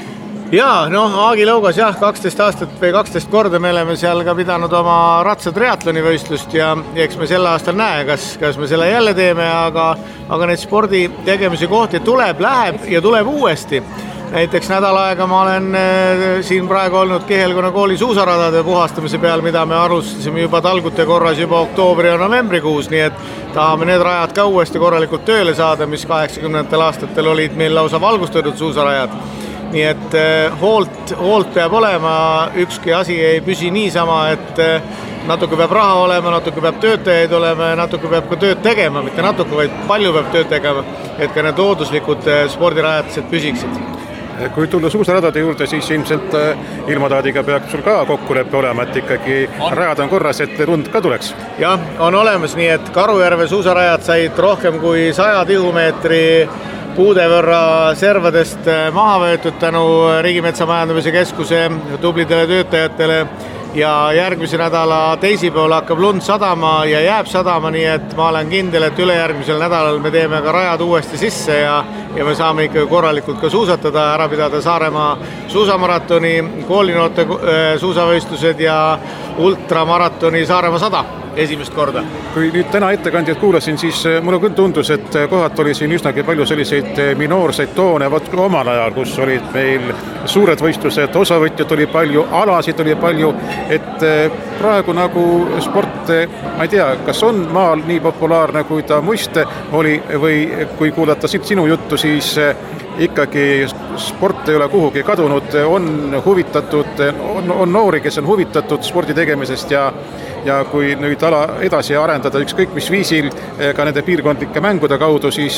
Jaa, noh, Aagilaugas jah, kaksteist aastat või kaksteist korda me oleme seal ka pidanud oma ratsatriatloni võistlust ja eks me sel aastal näe, kas, kas me selle jälle teeme, aga, aga neid spordi tegemise kohti tuleb, läheb ja tuleb uuesti. Näiteks nädal aega ma olen siin praegu olnud Kihelkonna kooli suusaradade puhastamise peal, mida me alustasime juba talgute korras juba oktoobri ja novembrikuus, nii et tahame need rajad ka uuesti korralikult tööle saada, mis kaheksakümnendatel aastatel olid meil lausa valgustatud suusarajad. Nii et hoolt, hoolt peab olema, ükski asi ei püsi niisama, et natuke peab raha olema, natuke peab töötajaid olema ja natuke peab ka tööd tegema, mitte natuke, vaid palju peab tööd tegema, et ka need looduslikud spordirajatised püsiksid. Kui tulla suusaradade juurde, siis ilmselt ilmataadiga peaks sul ka kokkuleppe olema, et ikkagi rajad on korras, et lund ka tuleks. Jah, on olemas nii, et Karujärve suusarajad said rohkem kui saja tihumeetri puude võrra servadest maha võetud tänu Riigimetsa Majandamise Keskuse tublidele töötajatele ja järgmise nädala teisipäeval hakkab lund sadama ja jääb sadama, nii et ma olen kindel, et ülejärgmisel nädalal me teeme ka rajad uuesti sisse ja, ja me saame ikka korralikult ka suusatada, ära pidada Saaremaa suusamaratoni, koolinoorte suusavõistlused ja ultramaratoni Saaremaa sada esimest korda. Kui nüüd täna ettekandjad kuulasin, siis mulle küll tundus, et kohalt oli siin üsnagi palju selliseid minoorseid toone, võt omal ajal, kus olid meil suured võistlused, osavõtjad oli palju, alasid oli palju, et praegu nagu sport, ma ei tea, kas on maal nii populaarne, kui ta muiste oli või kui kuulata sinu juttu, siis ikkagi sport ei ole kuhugi kadunud, on huvitatud, on, on noori, kes on huvitatud spordi tegemisest ja ja kui nüüd ala edasi arendada ükskõik mis viisil ka nende piirkondlike mängude kaudu, siis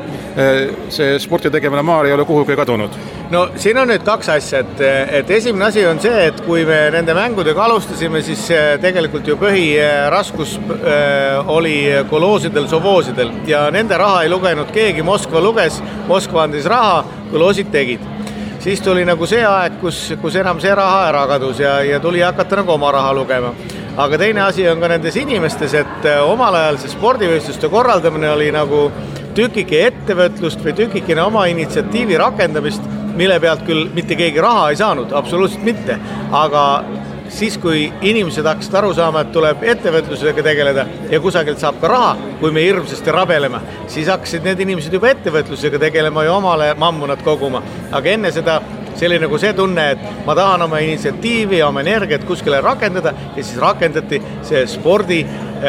see sporti tegemine maal ei ole kuhugi kadunud. No siin on nüüd kaks asja, et, et esimene asi on see, et kui me nende mängudega alustasime, siis tegelikult ju põhiraskus oli koloosidel, sovoosidel ja nende raha ei lugenud keegi, Moskva luges, Moskva andis raha, koloosid tegid. Siis tuli nagu see aeg, kus, kus enam see raha ära kadus ja, ja tuli hakata nagu oma raha lugema. Aga teine asi on ka nendes inimestes, et omal ajal see spordivõistluste korraldamine oli nagu tükike ettevõtlust või tükikene oma initsiatiivi rakendamist, mille pealt küll mitte keegi raha ei saanud, absoluutselt mitte. Aga siis, kui inimesed hakkasid aru saama, et tuleb ettevõtlusega tegeleda ja kusagilt saab ka raha, kui me hirmsasti rabeleme, siis hakkasid need inimesed juba ettevõtlusega tegelema ja omale mammunat koguma. Aga enne seda see oli nagu see tunne, et ma tahan oma initsiatiivi ja oma energiat kuskile rakendada ja siis rakendati see spordi,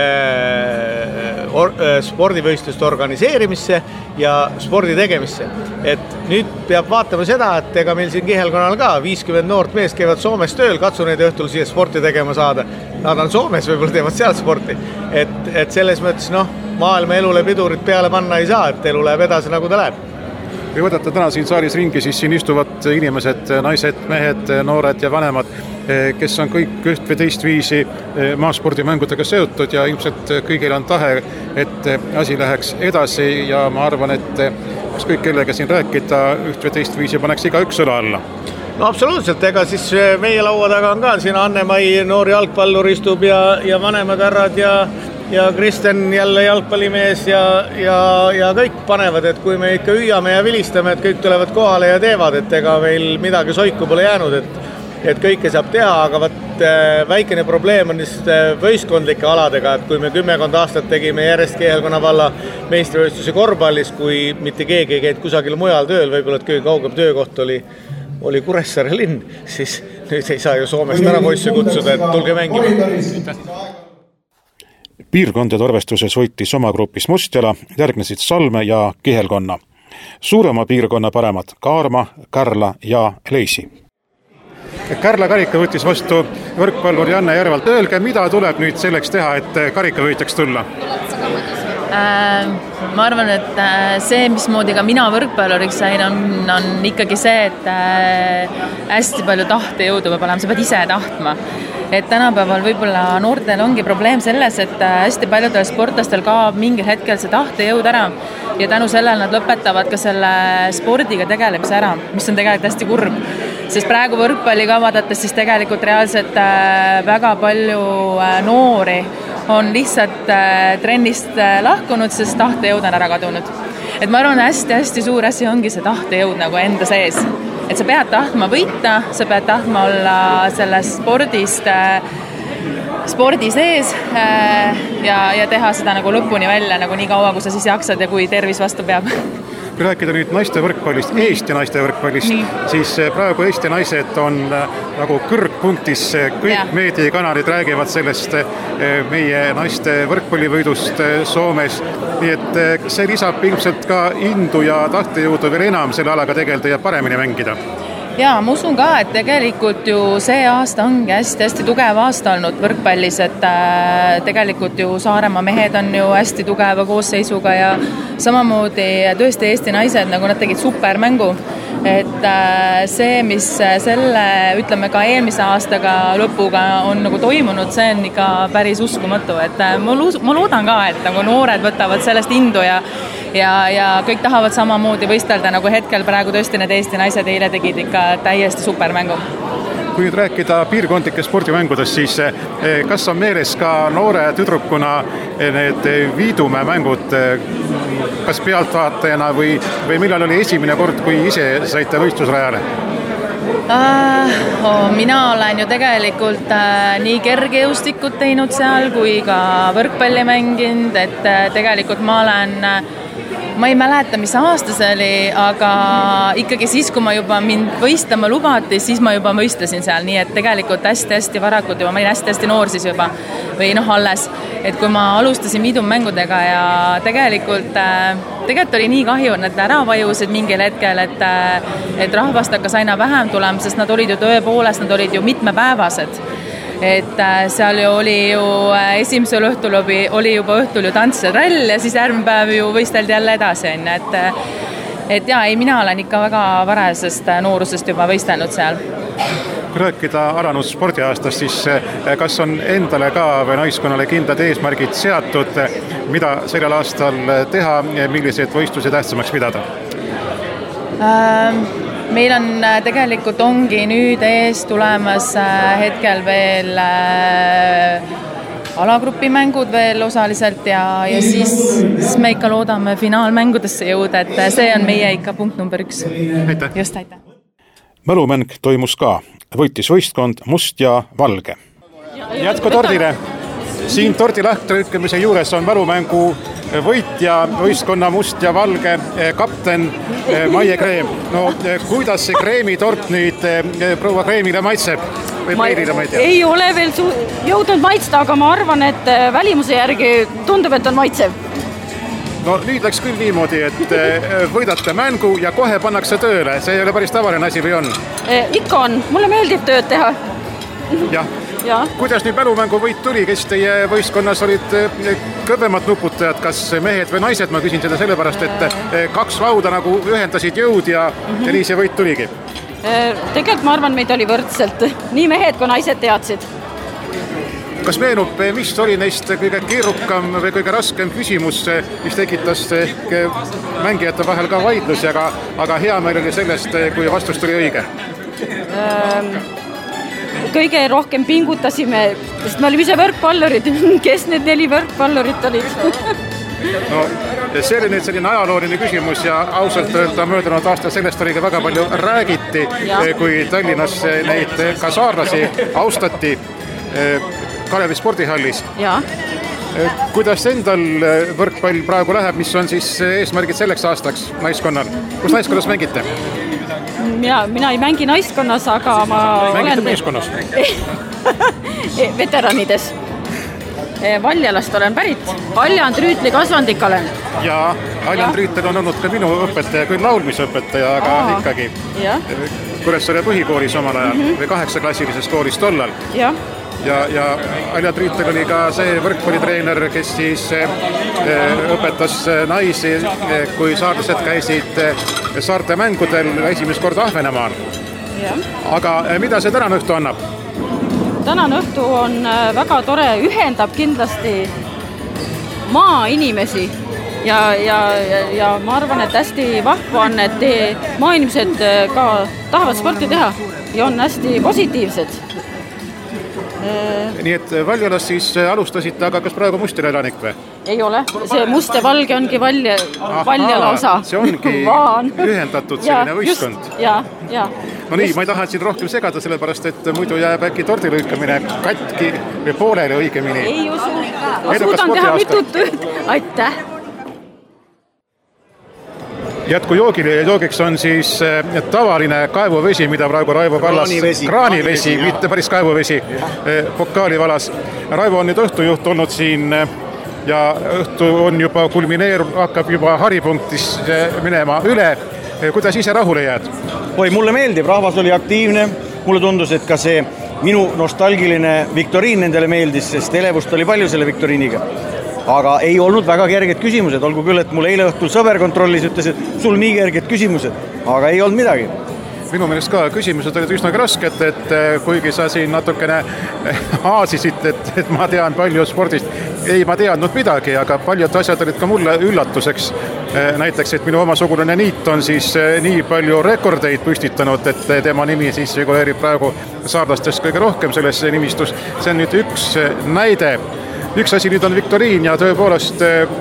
äh, or, äh, spordivõistluste organiseerimisse ja spordi tegemisse. Et nüüd peab vaatama seda, et ega meil siin Kihelkonnal ka viiskümmend noort meest käivad Soomes tööl, katsu neid õhtul siia sporti tegema saada. Nad on Soomes, võib-olla teevad seal sporti. Et, et selles mõttes, noh, maailma elule pidurit peale panna ei saa, et elu läheb edasi, nagu ta läheb. Kui võtate täna siin saalis ringi, siis siin istuvad inimesed, naised, mehed, noored ja vanemad, kes on kõik üht või teist viisi maaspordimängudega seotud ja ilmselt kõigil on tahe, et asi läheks edasi ja ma arvan, et ükskõik kellega siin rääkida üht või teist viisi paneks iga üks õla alla. No absoluutselt, ega siis meie laua taga on ka siin Anne-Mai noor jalgpallur istub ja, ja vanemad härrad ja ja Kristen jälle jalgpallimees ja, ja, ja kõik panevad, et kui me ikka hüüame ja vilistame, et kõik tulevad kohale ja teevad, et ega meil midagi soiku pole jäänud, et, et kõike saab teha, aga võt, väikene probleem on võistkondlike aladega, et kui me kümmekond aastat tegime järjest Kihelkonna valla meistrivõistluse korvpallis, kui mitte keegi ei käinud kusagil mujal tööl, võib-olla et kõige kaugem töökoht oli oli Kuressaare linn, siis nüüd ei saa ju Soomest ära poisse kutsuda, et tulge mängima. Piirkondade arvestuses võitis oma grupis Mustjala, järgnesid Salme ja Kihelkonna. Suurema piirkonna paremad Kaarma, Kärla ja Leisi. Kärla karika võttis vastu võrkpallur Janne Järvalt. Öelge, mida tuleb nüüd selleks teha, et karika võitjaks tulla? Ma arvan, et see, mismoodi ka mina võrkpalluriks sain, on, on ikkagi see, et hästi palju tahte jõudu peab olema, sa pead ise tahtma. Et tänapäeval võib-olla noortel ongi probleem selles, et hästi paljudel sportlastel kaob mingil hetkel see tahte jõud ära ja tänu sellele nad lõpetavad ka selle spordiga tegelemise ära, mis on tegelikult hästi kurb. Sest praegu võrkpalli ka vaadates siis tegelikult reaalselt väga palju noori on lihtsalt trennist lahkunud, sest tahtejõud on ära kadunud. Et ma arvan, hästi-hästi suur asi ongi see tahtejõud nagu enda sees. et sa pead tahtma võita, sa pead tahtma olla sellest spordist spordi sees ja, ja teha seda nagu lõpuni välja nagu nii kaua, kui sa siis jaksad ja kui tervis vastu peab. Kui rääkida nüüd naiste võrkpallist, Eesti naiste võrkpallist, nii. Siis praegu Eesti naised on nagu kõrgpunktis, kõik ja. Meediakanalid räägivad sellest meie naiste võrkpallivõidust Soomes, nii et see lisab ilmselt ka indu ja tahtejõudu veel enam selle alaga tegelda ja paremini mängida. Jaa, ma usun ka, et tegelikult ju see aasta ongi hästi-hästi tugev aasta olnud võrkpallis, et tegelikult ju Saaremaa mehed on ju hästi tugeva koosseisuga ja samamoodi tõesti Eesti naised, nagu nad tegid supermängu, et see, mis selle, ütleme ka eelmise aastaga lõpuga on nagu toimunud, see on ikka päris uskumatu, et ma loodan ka, et nagu noored võtavad sellest indu ja Ja, ja kõik tahavad samamoodi võistelda, nagu hetkel praegu tõesti need Eesti naised eile tegid ikka täiesti supermängu. Kui nüüd rääkida piirkondlike spordimängudest, siis kas on meeles ka noore tüdrukuna need Viidumäe mängud, kas pealtvaatajana või, või millal oli esimene kord, kui ise saite võistlusrajale? Uh, oh, mina olen ju tegelikult uh, nii kergejõustikut teinud seal kui ka võrkpalli mänginud, et uh, tegelikult ma olen uh, ma ei mäleta, mis aasta see oli, aga ikkagi siis, kui ma juba mind võistlema lubati, siis ma juba võistlesin seal, nii et tegelikult hästi-hästi varakult juba, ma olin hästi-hästi noor siis juba või noh alles, et kui ma alustasin Viidumängudega ja tegelikult, tegelikult oli nii kahju, et nad ära vajusid mingil hetkel, et, et rahvast hakkas aina vähem tulema, sest nad olid ju tõepoolest, nad olid ju mitmepäevased. Et seal ju oli ju esimesel õhtul oli juba õhtul ju tants ja trall ja siis järgmine päev ju võisteldi jälle edasi, et, et jaa, ei, mina olen ikka väga varasest noorusest juba võistelnud seal. Kui rääkida alanud spordiaastast, siis kas on endale ka või naiskonnale kindlad eesmärgid seatud, mida sellel aastal teha, millised võistlusi tähtsamaks pidada? Ähm... Meil on tegelikult ongi nüüd ees tulemas hetkel veel alagrupi mängud veel osaliselt ja, ja siis, siis me ikka loodame finaalmängudesse jõuda, et see on meie ikka punkt number üks. Aitäh. Just, aitäh. Mälumäng toimus ka. Võitis võistkond must ja valge. Jätku tordile. Siin tordi lahtrükkamise juures on mälumängu võitja, võistkonna must ja valge kapten Maie Kreem. No kuidas see kreemitort nüüd proua Kreemile maitseb? Või Peerile, ma ei tea? Ei ole veel su- jõudnud maitsta, aga ma arvan, et välimuse järgi tundub, et on maitsev. No nüüd läks küll niimoodi, et võidate mängu ja kohe pannakse tööle. See ei ole päris tavaline asi või on? Ikka on. Mulle meeldib tööd teha. Jah. Ja. Kuidas nüüd mälumängu võit tuli, kes teie võistkonnas olid kõvemad nuputajad, kas mehed või naised, ma küsin seda sellepärast, et kaks lauda nagu ühendasid jõud ja mm-hmm. ja nii see võit tuligi. Tegelikult ma arvan, meid oli võrdselt, nii mehed kui naised teadsid. Kas meenub, mis oli neist kõige keerukam või kõige raskem küsimus, mis tekitas mängijate vahel ka vaidlusi, aga, aga hea meil oli sellest, kui vastus tuli õige? Ähm... kõige rohkem pingutasime, sest me olime ise võrkpallurid. Kes need neli võrkpallurit olid? No, see oli nüüd selline ajalooline küsimus ja ausalt öelda möödunud aasta sellest oli ka väga palju räägiti, ja. Kui Tallinnas neid ka saarlasi austati Kalevi spordihallis. Ja. Kuidas endal võrkpall praegu läheb, mis on siis eesmärgid selleks aastaks naiskonnal? Kus naiskonnas mängite? Mina, mina ei mängi naiskonnas, aga ma Mängite olen... meeskonnas? Veteranides. Valjalast olen pärit. Valjand Rüütli kasvandik olen. Ja, Valjand Rüütel on olnud ka minu õpetaja, küll laulmisõpetaja, aga Aha. ikkagi. Ja. Kuressaare põhikoolis omal ajal mm-hmm. või kaheksaklassilises koolis tollal. Ja. Ja, ja Valjand Rüütel oli ka see võrkpallitreener, kes siis õpetas naisi, kui saarlased käisid saarte mängudel esimest korda Ahvenemaal. Ja. Aga mida see tänane õhtu annab? Tänane õhtu on väga tore, ühendab kindlasti maainimesi ja, ja, ja, ja ma arvan, et hästi vahva on, et maainimesed ka tahavad sporti teha ja on hästi positiivsed. Nii et Valjalas siis alustasite, aga kas praegu Mustjala elanik või? Ei ole, see must ja valge ongi valje, Valjala osa. See ongi Vaan. Ühendatud selline võistkond. Ja, Jaa. No nii, ma ei taha siin rohkem segada, sellepärast, et muidu jääb äkki tordilõikamine katki või poolele õigemini. Ei usu. Ma suudan teha mitut tööd. Aitäh. Jätku joogile ja joogiks on siis tavaline kaevuvesi, mida praegu Raivo Kallas... Kraanivesi. Kraanivesi, mitte päris kaevuvesi, pokaali valas. Raivo on nüüd õhtujuht olnud siin ja õhtu on juba kulmineerunud, hakkab juba haripunktis minema üle. Kuidas ise rahule jääd? Oi, mulle meeldib, rahvas oli aktiivne. Mulle tundus, et ka see minu nostalgiline viktoriin nendele meeldis, sest elevust oli palju selle viktoriiniga. Aga ei olnud väga kerged küsimused, olgu küll, et mul eile õhtul sõber kontrollis ütles, et sul nii kerged küsimused, aga ei olnud midagi. Minu meelest ka küsimused olid üsnagi rasked, et kuigi sa siin natukene aasisid, et, et ma tean palju spordist, ei ma teadnud midagi, aga paljud asjad olid ka mulle üllatuseks. Näiteks, et minu omasugune Niit on siis nii palju rekordeid püstitanud, et tema nimi siis figureerib praegu saarlastest kõige rohkem selles nimistus. See on nüüd üks näide. Üks asi nüüd on viktoriin ja tõepoolest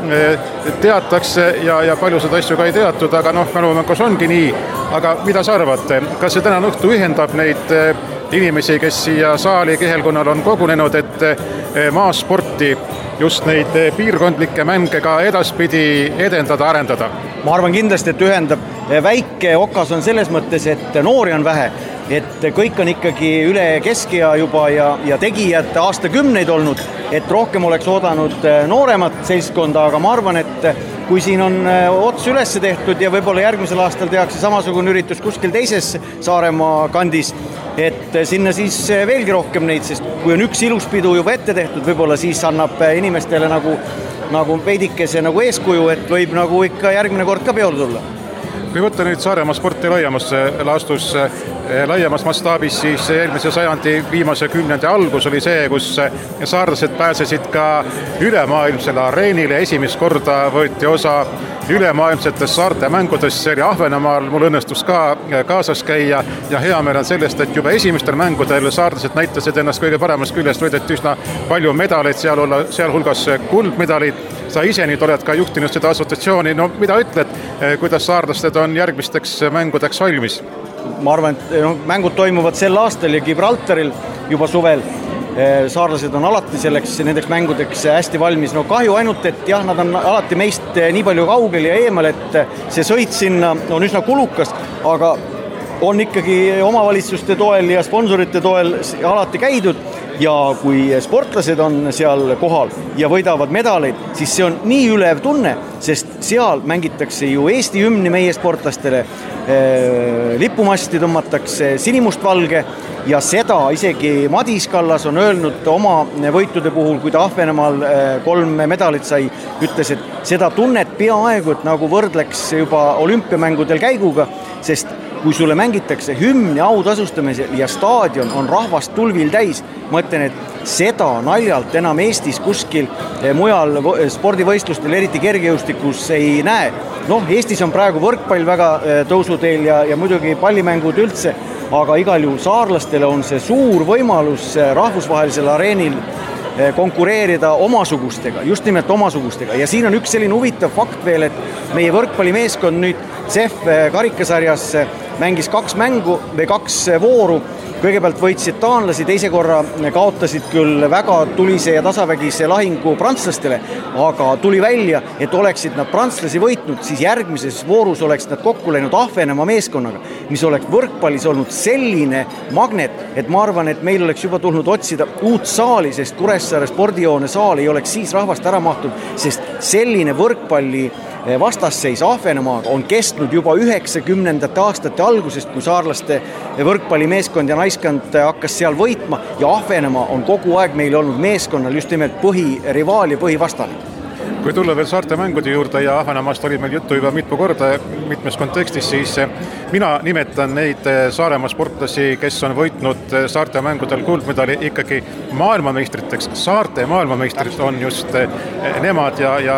teatakse ja, ja palju seda asju ka ei teatud, aga noh, mälumängus ongi nii. Aga mida sa arvad, kas see tänane õhtu ühendab neid inimesi, kes siia saali Kihelkonnal on kogunenud, et maasporti, just neid piirkondlikke mänge ka edaspidi edendada, arendada? Ma arvan kindlasti, et ühendab. Väike okas on selles mõttes, et noori on vähe, et kõik on ikkagi üle keskea juba ja, ja tegijad aastakümneid olnud, et rohkem oleks oodanud nooremat seltskonda, aga ma arvan, et kui siin on ots üles tehtud ja võib-olla järgmisel aastal tehakse samasugune üritus kuskil teises Saaremaa kandis, et sinna siis veelgi rohkem neid, sest kui on üks ilus pidu juba ette tehtud, võib-olla siis annab inimestele nagu, nagu veidikese nagu eeskuju, et võib nagu ikka järgmine kord ka peole tulla. Kui võtta nüüd Saaremaa sporti laiemas laastus, laiemas mastaabis, siis eelmise sajandi viimase kümnendi algus oli see, kus saarlased pääsesid ka ülemaailmsele areenile. Esimest korda võeti osa ülemaailmsetest saarte mängudest, see oli Ahvenamaal, mul õnnestus ka kaasas käia ja hea meel on sellest, et juba esimestel mängudel saarlased näitasid ennast kõige paremast küljest, võideti üsna palju medaleid, sealhulgas kuldmedalid. Sa ise nüüd oled ka juhtinud seda assotsiatsiooni, no mida ütled, kuidas saarlased on järgmisteks mängudeks valmis? Ma arvan, et no, mängud toimuvad sel aastal ja Gibraltaril juba suvel. Saarlased on alati selleks, nendeks mängudeks hästi valmis. No kahju ainult, et jah, nad on alati meist nii palju kaugel ja eemal, et see sõit sinna on üsna kulukas, aga on ikkagi omavalitsuste toel ja sponsorite toel alati käidud ja kui sportlased on seal kohal ja võidavad medaleid, siis see on nii ülev tunne, sest seal mängitakse ju Eesti hümni meie sportlastele, lipumasti tõmmatakse sinimustvalge ja seda isegi Madis Kallas on öelnud oma võitude puhul, kui ta Ahvenemaal kolm medalit sai, ütles, et seda tunnet peaaegu, et nagu võrdleks juba olümpiamängudel käiguga, sest kui sulle mängitakse hümni autasustamise ja staadion on rahvast tulvil täis, ma ütlen, et seda naljalt enam Eestis kuskil mujal spordivõistlustel, eriti kergejõustikus ei näe. Noh, Eestis on praegu võrkpall väga tõusuteel ja, ja muidugi pallimängud üldse, aga igal juhul saarlastele on see suur võimalus rahvusvahelisel areenil konkureerida omasugustega, just nimelt omasugustega. Ja siin on üks selline huvitav fakt veel, et meie võrkpallimeeskond nüüd C E F karikasarjas mängis kaks mängu või kaks vooru. Kõigepealt võitsid taanlasi, teise korra kaotasid küll väga tulise ja tasavägise lahingu prantslastele, aga tuli välja, et oleksid nad prantslasi võitnud, siis järgmises voorus oleks nad kokku läinud Ahvenemaa meeskonnaga, mis oleks võrkpallis olnud selline magnet, et ma arvan, et meil oleks juba tulnud otsida uut saali, sest Kuressaare spordijoone saal ei oleks siis rahvast ära mahtud, sest selline võrkpalli vastasseis Ahvenamaaga on kestnud juba üheksakümnendate aastate algusest, kui saarlaste võrkpallimeeskond ja naiskond hakkas seal võitma ja Ahvenamaa on kogu aeg meil olnud meeskonnal just nimelt põhirivaal ja põhivastane. Kui tulla veel saarte mängude juurde ja Ahvenamaast oli meil juttu juba mitme korda mitmes kontekstis, siis mina nimetan neid Saaremaa sportlasi, kes on võitnud saarte mängudel kuldmedali ikkagi maailmameistriteks. Saarte maailmameistrid on just nemad ja, ja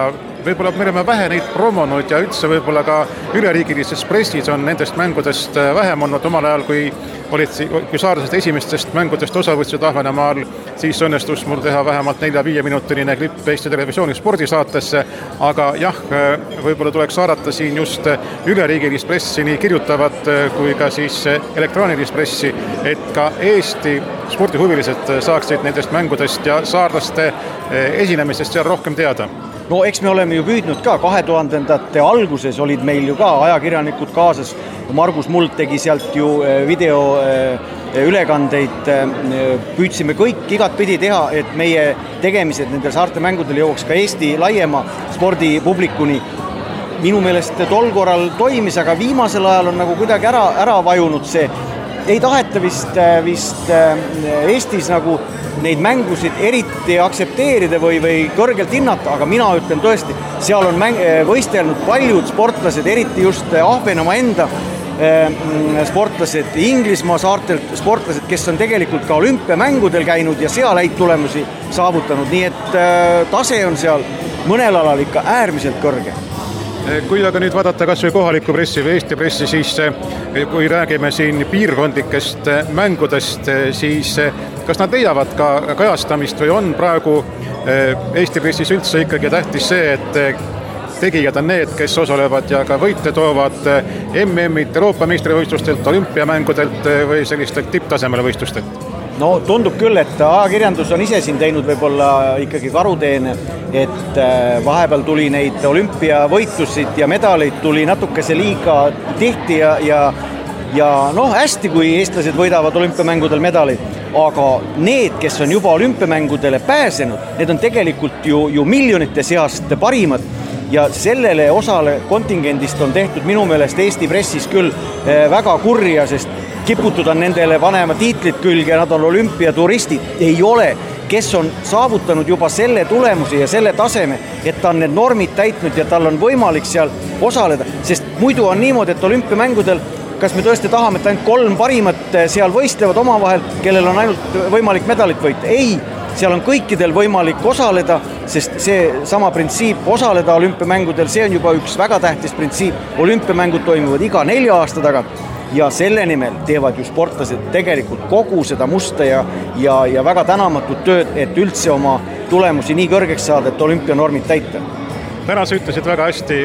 võib-olla me oleme vähe neid promonud ja üldse võib-olla ka üleriigilises pressis on nendest mängudest vähem olnud omal ajal, kui olid, kui saarlased esimestest mängudest osa võtsid Ahvenamaal, siis õnnestus mul teha vähemalt nelja-viie minutiline klipp Eesti Televisiooni spordisaatesse, aga jah, võib-olla tuleks saadata siin just üleriigilist pressi, nii kirjutavat kui ka siis elektroonilist pressi, et ka Eesti spordihuvilised saaksid nendest mängudest ja saarlaste esinemisest seal rohkem teada. No eks me oleme ju püüdnud ka, kahe tuhandendate alguses olid meil ju ka ajakirjanikud kaasas, Margus Muld tegi sealt ju video ülekandeid, püüdsime kõik igatpidi teha, et meie tegemised nendel saarte mängudel jõuaks ka Eesti laiema spordipublikuni. Minu meelest tol korral toimis, aga viimasel ajal on nagu kuidagi ära, ära vajunud see. Ei taheta vist, vist Eestis nagu neid mängusid eriti aksepteerida või, või kõrgelt hinnata, aga mina ütlen tõesti, seal on mäng, võistelnud paljud sportlased, eriti just Ahvenamaa enda sportlased, Inglismaa saartelt sportlased, kes on tegelikult ka olümpiamängudel käinud ja seal häid tulemusi saavutanud, nii et tase on seal mõnel alal ikka äärmiselt kõrge. Kui aga nüüd vaadata kas või kohaliku pressi või Eesti pressi, siis kui räägime siin piirkondlikest mängudest, siis kas nad leiavad ka kajastamist või on praegu Eesti pressis üldse ikkagi tähtis see, et tegijad on need, kes osalevad ja ka võite toovad M M-id Euroopa meistrivõistlustelt, olümpiamängudelt või sellistelt tipptasemele võistlustelt? No tundub küll, et ajakirjandus on ise siin teinud võib-olla ikkagi karuteene, et vahepeal tuli neid olümpiavõitlusid ja medaleid tuli natukese liiga tihti ja, ja, ja noh, hästi, kui eestlased võidavad olümpiamängudel medaleid, aga need, kes on juba olümpiamängudele pääsenud, need on tegelikult ju, ju miljonite seast parimad ja sellele osale kontingendist on tehtud minu meelest Eesti pressis küll väga kurja, sest kiputud on nendele vanema tiitlit külge, nad on olümpiaturistid, ei ole, kes on saavutanud juba selle tulemusi ja selle taseme, et ta on need normid täitnud ja tal on võimalik seal osaleda, sest muidu on niimoodi, et olümpiamängudel, kas me tõesti tahame, et ainult kolm parimat seal võistlevad omavahel, kellel on ainult võimalik medalit võita? Ei, seal on kõikidel võimalik osaleda, sest see sama printsiip osaleda olümpiamängudel, see on juba üks väga tähtis printsiip. Olümpiamängud toimuvad iga nelja aasta tagant ja selle nimel teevad ju sportlased tegelikult kogu seda musta ja, ja, ja väga tänamatut tööd, et üldse oma tulemusi nii kõrgeks saada, et olümpianormid täita. Täna sa ütlesid väga hästi,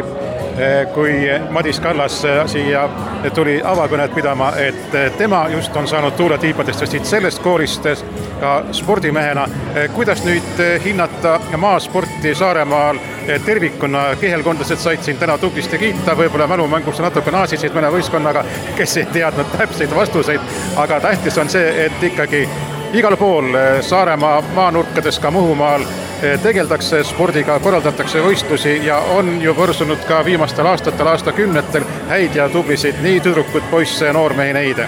kui Madis Kallas siia tuli avakõnet pidama, et tema just on saanud tuuletiipadest ja siit sellest koolist ka spordimehena. Kuidas nüüd hinnata maasporti Saaremaal tervikuna? Kihelkondlased said siin täna tublisti kiita, võib-olla mälumängus natuke naasisid mõne võistkonnaga, kes ei teadnud täpseid vastuseid, aga tähtis on see, et ikkagi igal pool Saaremaa maanurkades, ka Muhumaal tegeldakse spordiga, korraldatakse võistlusi ja on ju võrsunud ka viimastel aastatel, aastakümnetel häid ja tublisid nii tüdrukud, poisse ja noormehi neide.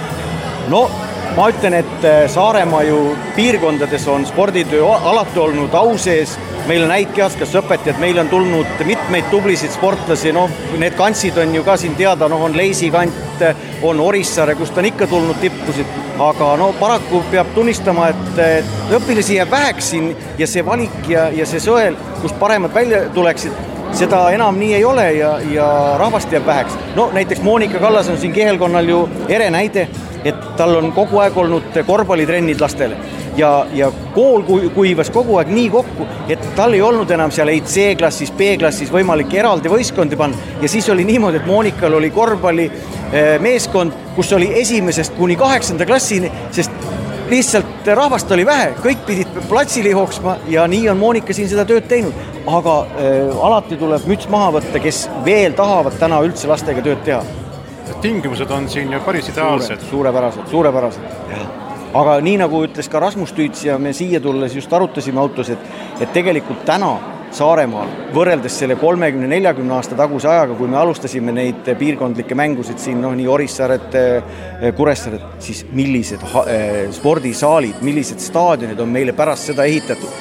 No ma ütlen, et Saaremaa ju piirkondades on sporditöö alati olnud au sees, meil on häid kehaskasõpetajad, meil on tulnud mitmeid tublisid sportlasi, no need kantsid on ju ka siin teada, no on Leisi kant, on Orissaare, kust on ikka tulnud tippusid, aga no paraku peab tunnistama, et, et õpilasi jääb väheks siin ja see valik ja, ja see sõel, kust paremad välja tuleksid, seda enam nii ei ole ja, ja rahvast jääb väheks. No näiteks Moonika Kallas on siin Kihelkonnal ju ere näide, et tal on kogu aeg olnud korvpallitrennid lastele ja, ja kool kuivas kogu aeg nii kokku, et tal ei olnud enam seal ei C-klassis, B-klassis võimalik eraldi võistkondi panna ja siis oli niimoodi, et Moonikal oli korvpalli meeskond, kus oli esimesest kuni kaheksanda klassini, sest lihtsalt rahvast oli vähe, kõik pidid platsili hooksma ja nii on Moonika siin seda tööd teinud, aga äh, alati tuleb müts maha võtta, kes veel tahavad täna üldse lastega tööd teha. Tingimused on siin ju päris ideaalsed. Suure, suurepärased, suurepärased. Aga nii nagu ütles ka Rasmus Tüüts ja me siia tulles just arutasime autos, et, et tegelikult täna Saaremaal võrreldes selle kolmekümne neljakümne aasta taguse ajaga, kui me alustasime neid piirkondlikke mängusid siin, noh, nii Orissaaret, Kuressaaret, siis millised spordisaalid, millised staadionid on meile pärast seda ehitatud.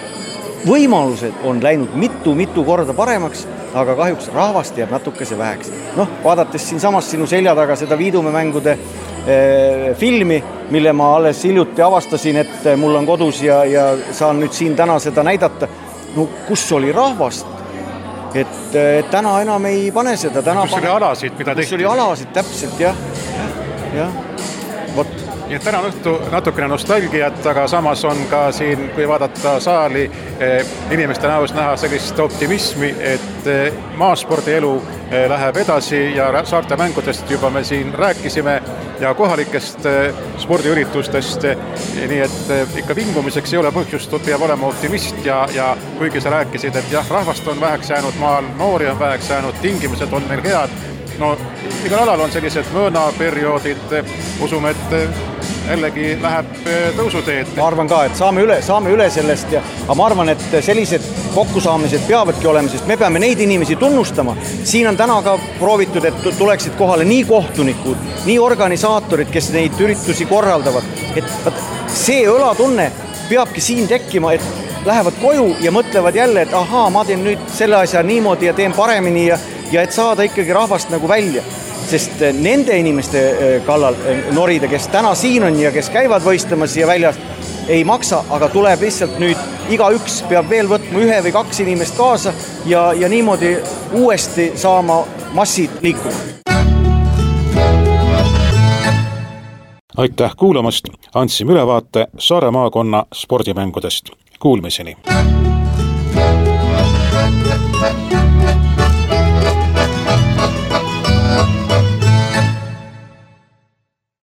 Võimalused on läinud mitu-mitu korda paremaks, aga kahjuks rahvast jääb natukese väheks. Noh, vaadates siin samas sinu selja taga seda Viidume mängude eh, filmi, mille ma alles hiljuti avastasin, et mul on kodus ja, ja saan nüüd siin täna seda näidata. No kus oli rahvast et, et täna enam ei pane seda. Täna kus pane... oli alasid, mida tehti? Kus oli alasid, täpselt, jah. jah. Vot. Nii et täna on õhtu natukene nostalgiat, aga samas on ka siin, kui vaadata saali, inimeste näos näha sellist optimismi, et maaspordi elu läheb edasi ja saarte mängudest juba me siin rääkisime ja kohalikest spordiüritustest, nii et ikka vingumiseks ei ole põhjust, peab olema optimist ja, ja kuigi sa rääkisid, et jah, rahvast on väheks jäänud maal, noori on väheks jäänud, tingimused on meil head, no igal alal on sellised möönaperioodid, usume, et jällegi läheb tõusuteed. Ma arvan ka, et saame üle, saame üle sellest ja aga ma arvan, et sellised kokkusaamised peavadki olema, sest me peame neid inimesi tunnustama. Siin on täna ka proovitud, et tuleksid kohale nii kohtunikud, nii organisaatorid, kes neid üritusi korraldavad. Et see õlatunne peabki siin tekkima, et lähevad koju ja mõtlevad jälle, et ahaa, ma teen nüüd selle asja niimoodi ja teen paremini ja, ja et saada ikkagi rahvast nagu välja. Sest nende inimeste kallal norida, kes täna siin on ja kes käivad võistlemas siia väljas, ei maksa, aga tuleb lihtsalt nüüd igaüks peab veel võtma ühe või kaks inimest kaasa ja, ja niimoodi uuesti saama massid liikuma. Aitäh kuulamast, andsime ülevaate Saare maakonna spordimängudest. Kuulmiseni!